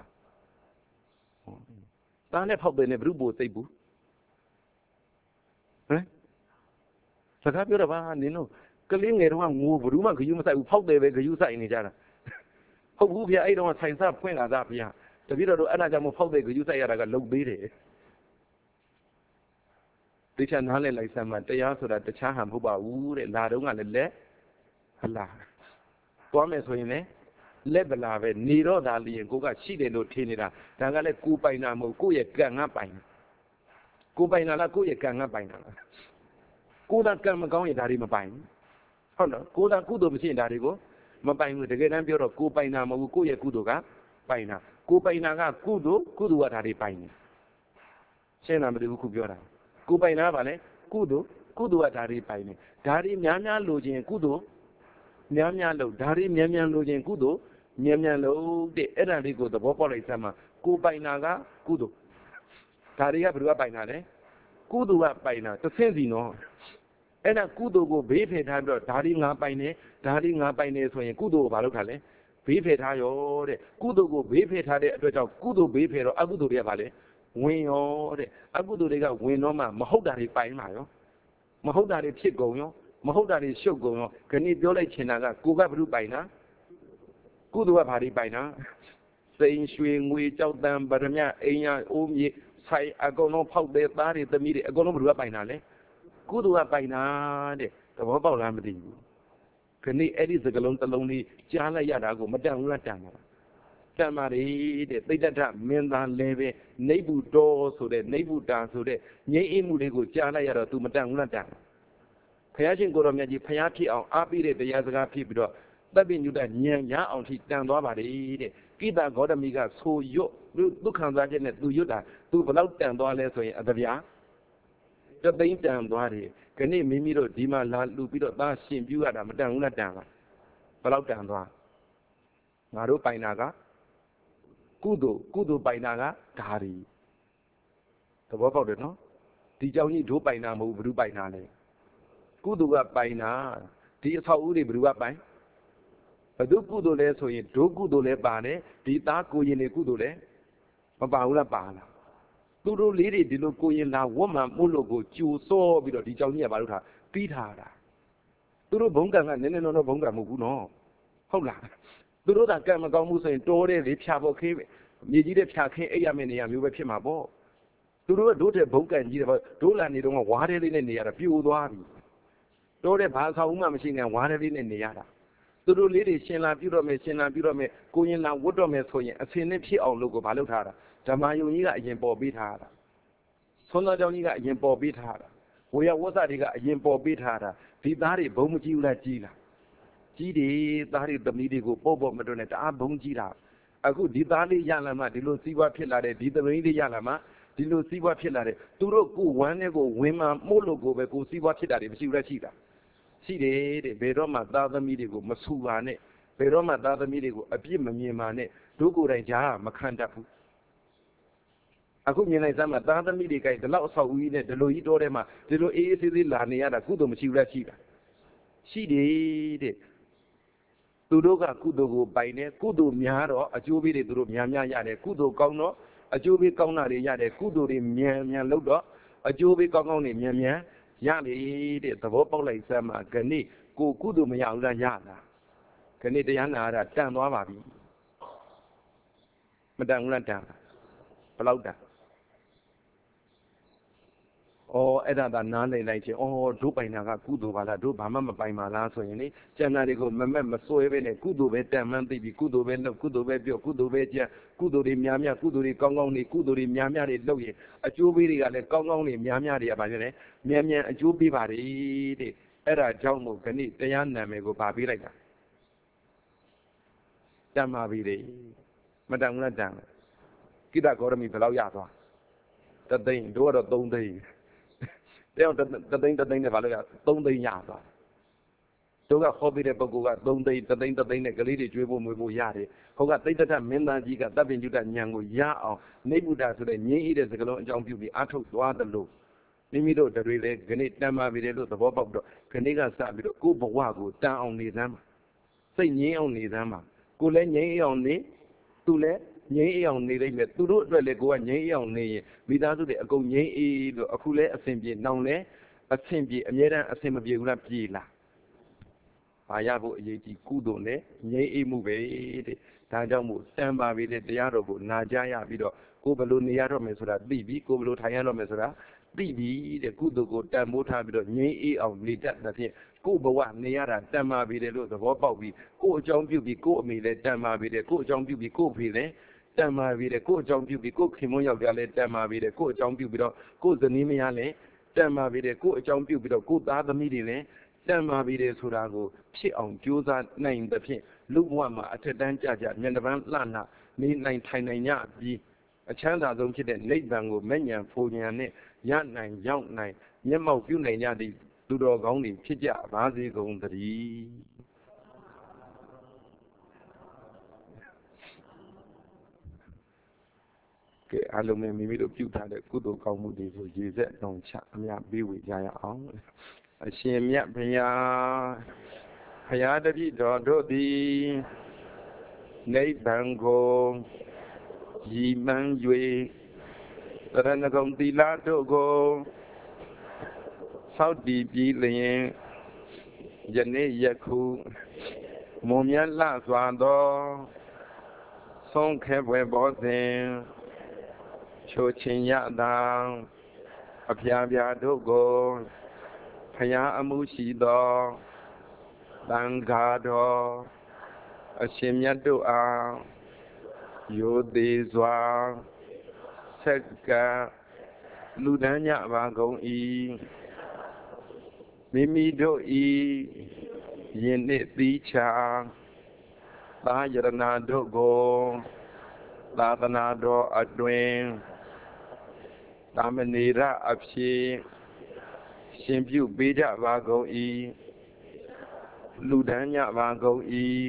သားနဲ့ဖောက်တဲ့နဲ့ဘုရုပိုစိတ်ပူဟမ်စကားပြောတော့ဗာနင်တို့ကလေးငယ်တော့ငိုဘယ်သူမှဂယုမဆိုင်ဘူးဖောက်တယ်ပဲဂယုဆိုင်နေကြတာဟုတ်ဘူးဗျာအဲ့တော့ဆိုင်စားဖွင့်လာတာဗျာတပည့်တော်တို့အဲ့ဒါကြောင့်မဖောက်တဲ့ဂယုဆိုင်ရတာကလုံသေးတယ်တိကျနားလဲလိုက်စမ်းမှတရားဆိုတာတခြားဟန်မဟုတ်ပါဘူးတဲ့လာတော့ကလည်းလက်ဟလာသွားမယ်ဆိုရင်လည်းလက်ပလာပဲနေတော့ဒါလျင်ကိုကရှိတယ်လို့ထင်နေတာဒါကလည်းကိုပိုင်တာမဟုတ်ကိုရဲ့ကံငါပိုင်ကိုပိုင်တာလားကိုရဲ့ကံငါပိုင်တာလားကိုသာကံမကောင်းရင်ဒါတွေမပိုင်ဟုတ်နော်ကိုသာကုသိုလ်မရှိရင်ဒါတွေကိုမပိုင်ဘူးတကယ်တမ်းပြောတော့ကိုပိုင်တာမဟုတ်ဘူးကိုရဲ့ကုသိုလ်ကပိုင်တာကိုပိုင်တာကကုသိုလ်ကုသိုလ်ကဒါတွေပိုင်နေရှင်းလားမသိဘူးခုပြောတာကိုပိုင်တာကလည်းကုသိုလ်ကုသိုလ်ကဒါတွေပိုင်နေဒါတွေများများလိုချင်ကုသိုလ်များများလို့ဒါတွေများများလိုချင်ကုသိုလ်မြန်မြန်လို့တဲ့အဲ့ဒါလေးကိုသဘောပေါက်လိုက်စမ်းမှာကိုပိုင်တာကကုသိုလ်ဒါတွေကဘယ်သူကပိုင်တာလဲကုသိုလ်ကပိုင်တာတစ်ဆင့်စီနော်အဲ့ဒါကုသိုလ်ကိုဘေးဖယ်ထားပြီးတော့ဒါတွေငါပိုင်နေဒါတွေငါပိုင်နေဆိုရင်ကုသိုလ်ကိုဘာလုပ်တာလဲဘေးဖယ်ထားရောတဲ့ကုသိုလ်ကိုဘေးဖယ်ထားတဲ့အတွက်ကြောင့်ကုသိုလ်ဘေးဖယ်တော့အကုသိုလ်တွေကဘာလဲဝင်ရောတဲ့အကုသိုလ်တွေကဝင်တော့မှမဟုတ်တာတွေပိုင်မှာရောမဟုတ်တာတွေဖြစ်ကုန်ရောမဟုတ်တာတွေရှုပ်ကုန်ရောခဏပြောလိုက်ချင်တာကကိုကဘုရုပိုင်တာကုသိုလ်ကဘာတွေပိုင်တာစိန်ရွှေငွေကြောက်တံဗရမအိမ်ရအိုးမြေဆိုင်အကုန်လုံးဖောက်တဲ့သားတွေသမီးတွေအကုန်လုံးဘုရုကပိုင်တာလေကုသိုလ်ကပိုင်တာတဲ့သဘောပေါက်လားမသိဘူးခဏအဲ့ဒီစကလုံးတစ်လုံးလေးကြားလိုက်ရတာကိုမတန်ဘူးလားတန်တာတန်ပါလေတဲ့သိတ္တထမင်းသားလဲပဲနိဗ္ဗူတော်ဆိုတဲ့နိဗ္ဗူတာဆိုတဲ့ငြိမ်းအေးမှုလေးကိုကြားလိုက်ရတော့ तू မတန်ဘူးလားတန်ဘုရားရှင်ကိုတော်မြတ်ကြီးဘုရားဖြစ်အောင်အားပေးတဲ့တရားစကားဖြစ်ပြီးတော့သဗ္ဗညုတဉာဏ်ရအောင်ထိတန်သွားပါလေတဲ့ကိတဂေါတမီကဆိုရွတ်ဒုက္ခံစားချက်နဲ့ तू ရွတ်တာ तू ဘလောက်တန်သွားလဲဆိုရင်အတဗျာတသိန်းတန်သွားတယ်ခဏမိမိတို့ဒီမှာလာလူပြီးတော့သားရှင်ပြူရတာမတန်ဘူးလားတန်လားဘလောက်တန်သွားငါတို့ပိုင်တာကကုသိုလ်ကုသိုလ်ပိုင်တာကဓာရီသဘောပေါက်တယ်နော်ဒီကြောင့်ကြီးဒိုးပိုင်တာမဟုတ်ဘူးဘုရုပိုင်တာလေကုသိုလ်ကပိုင်တာဒီအဆောက်အဦတွေဘယ်သူကပိုင်ဘယ်သူကုသိုလ်လဲဆိုရင်ဒိုးကုသိုလ်လဲပါတယ်ဒီသားကိုရင်တွေကုသိုလ်လဲမပါဘူးလားပါလားသူတို့လေးတွေဒီလိုကိုရင်လာဝတ်မှန်မှုလို့ကိုကြိုစောပြီးတော့ဒီကြောင်ကြီးကဘာလို့ထားပြီးထားတာသူတို့ဘုံကံကနည်းနည်းတော့ဘုံကံမဟုတ်ဘူးနော်ဟုတ်လားသူတို့ကကံမကောင်းဘူးဆိုရင်တိုးတဲ့လေဖြာဖို့ခင်းမြေကြီးတဲ့ဖြာခင်းအိပ်ရမယ့်နေရာမျိုးပဲဖြစ်မှာပေါ့သူတို့ကဒိုးတဲ့ဘုံကံကြီးတယ်ပေါ့ဒိုးလာနေတော့ဝါးတဲ့လေးနဲ့နေရတာပြိုသွားပြီတိုးတဲ့ဘာဆောင်မှမရှိနေဝါးတဲ့လေးနဲ့နေရတာသူတို့လေးတွေရှင်လာပြုတော့မယ်ရှင်လာပြုတော့မယ်ကိုရင်လာဝတ်တော့မယ်ဆိုရင်အစင်းနဲ့ဖြစ်အောင်လို့ကိုဘာလုပ်ထားတာဓမ္မယုံကြီးကအရင်ပေါ်ပေးထားတာဆွမ်းတော်ကြောင့်ကြီးကအရင်ပေါ်ပေးထားတာဝေယဝဆတွေကအရင်ပေါ်ပေးထားတာဒီသားတွေဘုံမကြည့်ဘူးလားကြည်လားကြီးတယ်သားတွေသမီးတွေကိုပေါ့ပေါ့မတွနဲ့တအားဘုံကြည့်တာအခုဒီသားလေးရလာမှဒီလိုစီးပွားဖြစ်လာတယ်ဒီသမီးလေးရလာမှဒီလိုစီးပွားဖြစ်လာတယ်သူတို့ကိုဝမ်းနဲ့ကိုဝင်မှမို့လို့ကိုပဲကိုစီးပွားဖြစ်တာတွေမရှိဘူးလားရှိတာရှိတယ်တဲ့ဘယ်တော့မှသားသမီးတွေကိုမဆူပါနဲ့ဘယ်တော့မှသားသမီးတွေကိုအပြစ်မမြင်ပါနဲ့တို့ကိုယ်တိုင်ကြားမခံတတ်ဘူးအခုမြင်လိုက်စမ်းမှာသားသမီးတွေကဒီလောက်အဆောက်အဦကြီးနဲ့ဒီလိုကြီးတောထဲမှာဒီလိုအေးအေးဆေးဆေးလာနေရတာကုသိုလ်မရှိဘူးလားရှိတာရှိတယ်တဲ့သူတို့ကကုသိုလ်ကိုပိုင်တယ်ကုသိုလ်များတော့အကျိုးပေးတွေသူတို့များများရတယ်ကုသိုလ်ကောင်းတော့အကျိုးပေးကောင်းတာတွေရတယ်ကုသိုလ်တွေမြန်မြန်လုပ်တော့အကျိုးပေးကောင်းကောင်းတွေမြန်မြန်ရလေတဲ့သဘောပေါက်လိုက်စမ်းမှာခဏကိုကုသိုလ်မရဘူးလားရလားခဏတရားနာရတာတန်သွားပါပြီမတန်ဘူးလားတန်ဘယ်လောက်တန်အော်အဲ့ဒါသာနားလည်လိုက်ချင်းအော်တို့ပိုင်တာကကုသိုလ်ပါလားတို့ဘာမှမပိုင်ပါလားဆိုရင်လေကျန်တာတွေကိုမမက်မစွဲပဲနဲ့ကုသိုလ်ပဲတန်မှန်းသိပြီးကုသိုလ်ပဲလုပ်ကုသိုလ်ပဲပြောကုသိုလ်ပဲကြံကုသိုလ်တွေများများကုသိုလ်တွေကောင်းကောင်းတွေကုသိုလ်တွေများများတွေလုပ်ရင်အကျိုးပေးတွေကလည်းကောင်းကောင်းတွေများများတွေကဘာဖြစ်လဲမြန်မြန်အကျိုးပေးပါလေတဲ့အဲ့ဒါကြောင့်မို့ခဏတရားနာမည်ကိုဗာပေးလိုက်တာတန်ပါပြီလေမတန်ဘူးလားတန်ကိတ္တဂေါရမီဘယ်လောက်ရသွားတသိန်းတို့ကတော့သုံးသိန်းတယောက်တသိန်းတသိန်းနဲ့ဘာလို့ရသုံးသိန်းရသွားတို့ကခေါ်ပြီးတဲ့ပုဂ္ဂိုလ်ကသုံးသိန်းတစ်သိန်းတစ်သိန်းနဲ့ကလေးတွေကျွေးဖို့မွေးဖို့ရတယ်ဟောကတိတ်တတ်မင်းသားကြီးကတပ်ပင်ကျွတ်ဉာဏ်ကိုရအောင်နေဗုဒ္ဓဆိုတဲ့ငြိမ်းအေးတဲ့စကားလုံးအကြောင်းပြုပြီးအားထုတ်သွားသလိုမိမိတို့တွေလည်းခဏတန်ပါပြီလေလို့သဘောပေါက်တော့ခဏကစပြီးတော့ကိုယ့်ဘဝကိုတန်အောင်နေစမ်းပါစိတ်ငြိမ်းအောင်နေစမ်းပါကိုယ်လည်းငြိမ်းအောင်နေသူလည်းငြိမ်းအောင်နေလိမ့်မယ်သူတို့အတွက်လည်းကိုယ်ကငြိမ်းအောင်နေရင်မိသားစုတွေအကုန်ငြိမ်းအေးလို့အခုလည်းအစဉ်ပြေနောင်လည်းအစဉ်ပြေအမြဲတမ်းအစဉ်မပြေဘူးလားပြေလားဘာရဖို့အရေးကြီးကုသိုလ်နဲ့ငြိမ်းအေးမှုပဲတဲ့ဒါကြောင့်မို့တန်ပါပြီတဲ့တရားတော်ကိုနာကြားရပြီးတော့ကိုယ်ဘယ်လိုနေရတော့မယ်ဆိုတာသိပြီကိုယ်ဘယ်လိုထိုင်ရတော့မယ်ဆိုတာသိပြီတဲ့ကုသိုလ်ကိုတန်ဖိုးထားပြီးတော့ငြိမ်းအေးအောင်နေတတ်တဲ့ဖြင့်ကိုယ်ဘဝနေရတာတန်ပါပြီတဲ့လို့သဘောပေါက်ပြီးကိုယ်အကြောင်းပြုပြီးကိုယ်အမိလည်းတန်ပါပြီတဲ့ကိုယ်အကြောင်းပြုပြီးကိုယ်ဖေလည်းတန်ပါပြီတဲ့ကိုယ်အကြောင်းပြုပြီးကိုယ်ခင်မွန်းယောက်ျားလည်းတန်ပါပြီတဲ့ကိုယ်အကြောင်းပြုပြီးတော့ကိုယ်ဇနီးမယားလည်းတန်ပါပြီတဲ့ကိုယ်အကြောင်းပြုပြီးတော့ကိုယ်သားသမီးတွေလည်းတန်ပါပြီတဲ့ဆိုတာကိုဖြစ်အောင်ကြိုးစားနိုင်တဲ့ဖြင့်လူဘဝမှာအထက်တန်းကြကြမျက်နှာပန်းလှလှနေနိုင်ထိုင်နိုင်ကြပြီးအချမ်းသာဆုံးဖြစ်တဲ့နိဗ္ဗာန်ကိုမဲ့ညာဖူညာနဲ့ရနိုင်ရောက်နိုင်မျက်မှောက်ပြုနိုင်ကြသည့်သူတော်ကောင်းတွေဖြစ်ကြပါစေကုန်သတည်းကဲအလုံးမိမိတို့ပြုထားတဲ့ကုသိုလ်ကောင်းမှုတွေကိုရည်စက်တော်ချအမြတ်ပေးဝေကြရအောင်အရှင်မြတ်ဘုရားဘုရားတပည့်တော်တို့သည်နိဗ္ဗာန်ကိုရည်မှန်း၍သရဏဂုံသီလတို့ကိုစောင့်တည်ပြီးလျင်ယနေ့ယခုမွန်မြတ်လှစွာသောဆုံးခဲပွဲဘောစဉ်ချိုချင်းရတာအဖျားပြားတို့ကိုဘုရားအမှုရှိသောသံဃာတော်အရှင်မြတ်တို့အားရိုသေစွာဆက်ကလူဒန်းကြပါကုန်၏မိမိတို့ဤယင်းနှစ်သီးချာသာယရဏတို့ကိုသာသနာတော်အတွင်သာမဏေရအဖြစ်ရှင်ပြုပေးကြပါကုန်၏လူဒန်းကြပါကုန်၏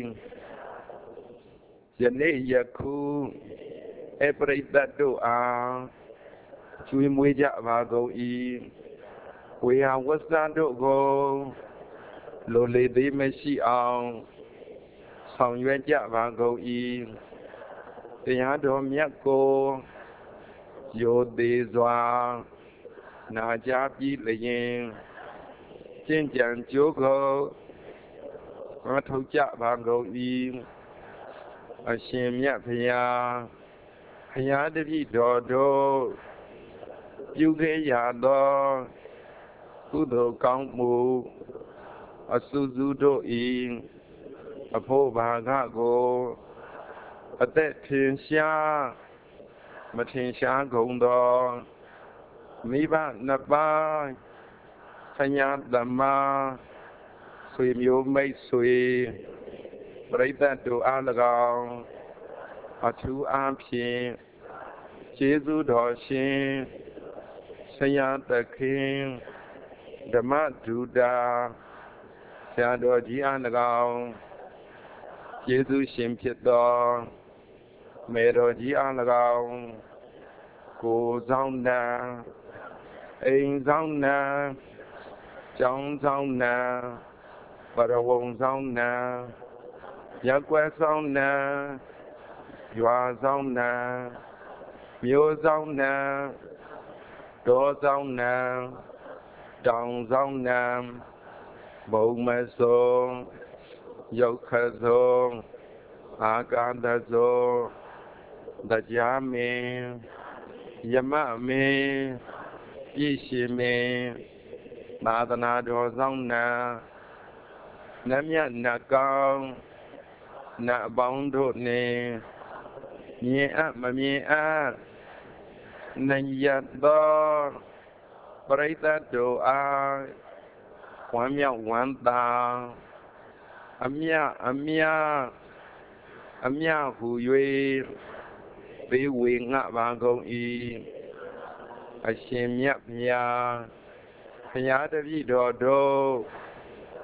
ယနေ့ယခုအပရိသတ်တို့အားကျွေးမွေးကြပါကုန်၏ဝေယဝဆတို့ကိုလိုလေသေးမရှိအောင်ဆောင်ရွက်ကြပါကုန်၏တရားတော်မြတ်ကိုရိုသေစွာနာကြားပြီးလျင်ကျင့်ကြံကြိုးကိုမထုတ်ကြပါကုန်၏အရှင်မြတ်ဘုရားဘုရားတပည့်တော်တို့ပြုခဲ့ရသောကုသိုလ်ကောင်းမှုအစုစုတို့၏အဖို့ဘာကကိုအသက်ထင်ရှားမထင်ရှားကုန်သောမိဘနှစ်ပါးဆညာသမားဆွေမျိုးမိတ်ဆွေပရိသတ်တို့အား၎င်းအထူးအားဖြင့်ကျေးဇူးတော်ရှင်ဆရာသခင်ဓမ္မဒုတာဆရာတော်ကြီးအား၎င်းကျေးဇူးရှင်ဖြစ်သောမေတော်ကြီးအား၎င်းကိုဆောင်နံအိမ်ဆောင်နံကျောင်းဆောင်နံပရဝုံဆောင်နံရက်ွယ်ဆောင်နံရွာဆောင်နံမြို့ဆောင်နံတောဆောင်နံတောင်ဆောင်နံဘုံမဆုံးရုပ်ခဆုံးအာကာသဆုံးတရားမင်းယမမင်းပြည့်ရှင်မင်းသာသနာတော်ဆောင်နံနတ်မြတ်နတ်ကောင်းနတ်အပေါင်းတို့နှင့်မြင်အပ်မမြင်အပ်နိုင်ရသောပရိသတ်တို့အားဝမ်းမြောက်ဝမ်းသာအမြအမြအမြဟု၍ပေးဝေငှပါကုန်၏အရှင်မြတ်ဘုရားဘုရားတပည့်တော်တို့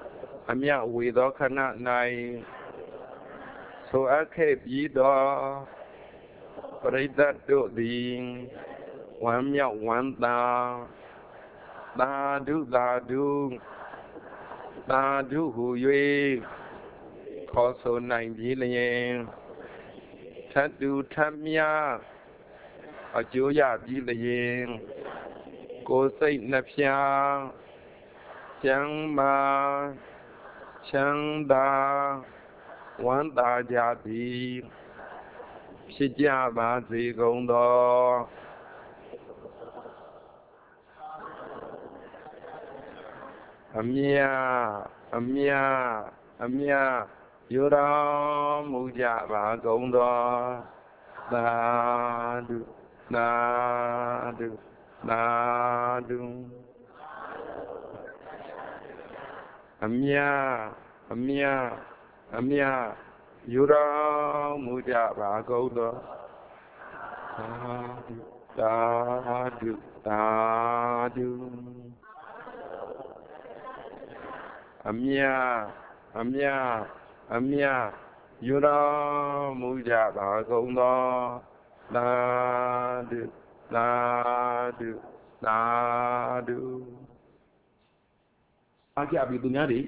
အမြဝေသောခဏ၌ဆိုအပ်ခဲ့ပြီးသောပရိသတ်တို့သည်ဝမ်းမြောက်ဝမ်းသာသာဓုသာဓုသာဓုဟူ၍ခေါ်ဆိုနိုင်ပြီလျင်ထပ်တူထပ်မြအကျိုးရပြီလျင်ကိုယ်စိတ်နှဖျားကျမ်းမာချမ်းသာဝမ်းသာကြသည်ဖြစ်ကြပါစေကုန်သောအမြအမြအမြယူတော်မူကြပါကုန်သောသာဓုသာဓုသာဓုအမြအမြအမြယူတော်မူကြပါကုန်သောသာဓုသာဓုအမြအမြအမြယူတော်မူကြပါကုန်သောသာဓုသာဓုသာဓုအားကြပြီသူများတွေ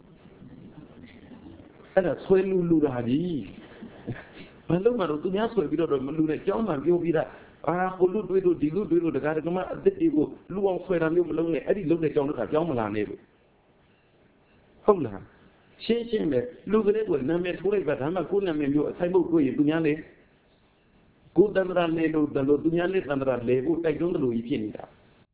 အဲ့ဒါဆွဲလူလူတာကြီးဘာလို့မှတော့သူများဆွဲပြီးတော့မလူနဲ့ကြောင်းမှပြောပြီးတာအာကိုလူတွေးလို့ဒီလူတွေးလို့တကားတကမအစ်စ်တွေကိုလူအောင်ဆွဲတာမျိုးမလုံးနဲ့အဲ့ဒီလုံးနဲ့ကြောင်းတော့ကြောင်းမလာနဲ့လို့ဟုတ်လားရှင်းရှင်းပဲလူကလေးကနာမည်ထိုးလိုက်ပါဒါမှကိုယ်နာမည်မျိုးအဆိုင်ဖို့တွေ့ရင်သူများလေကိုယ်တန္တရာလေလို့တလို့သူများလေတန္တရာလေဖို့တိုက်တွန်းတယ်လို့ကြီးဖြစ်နေတာ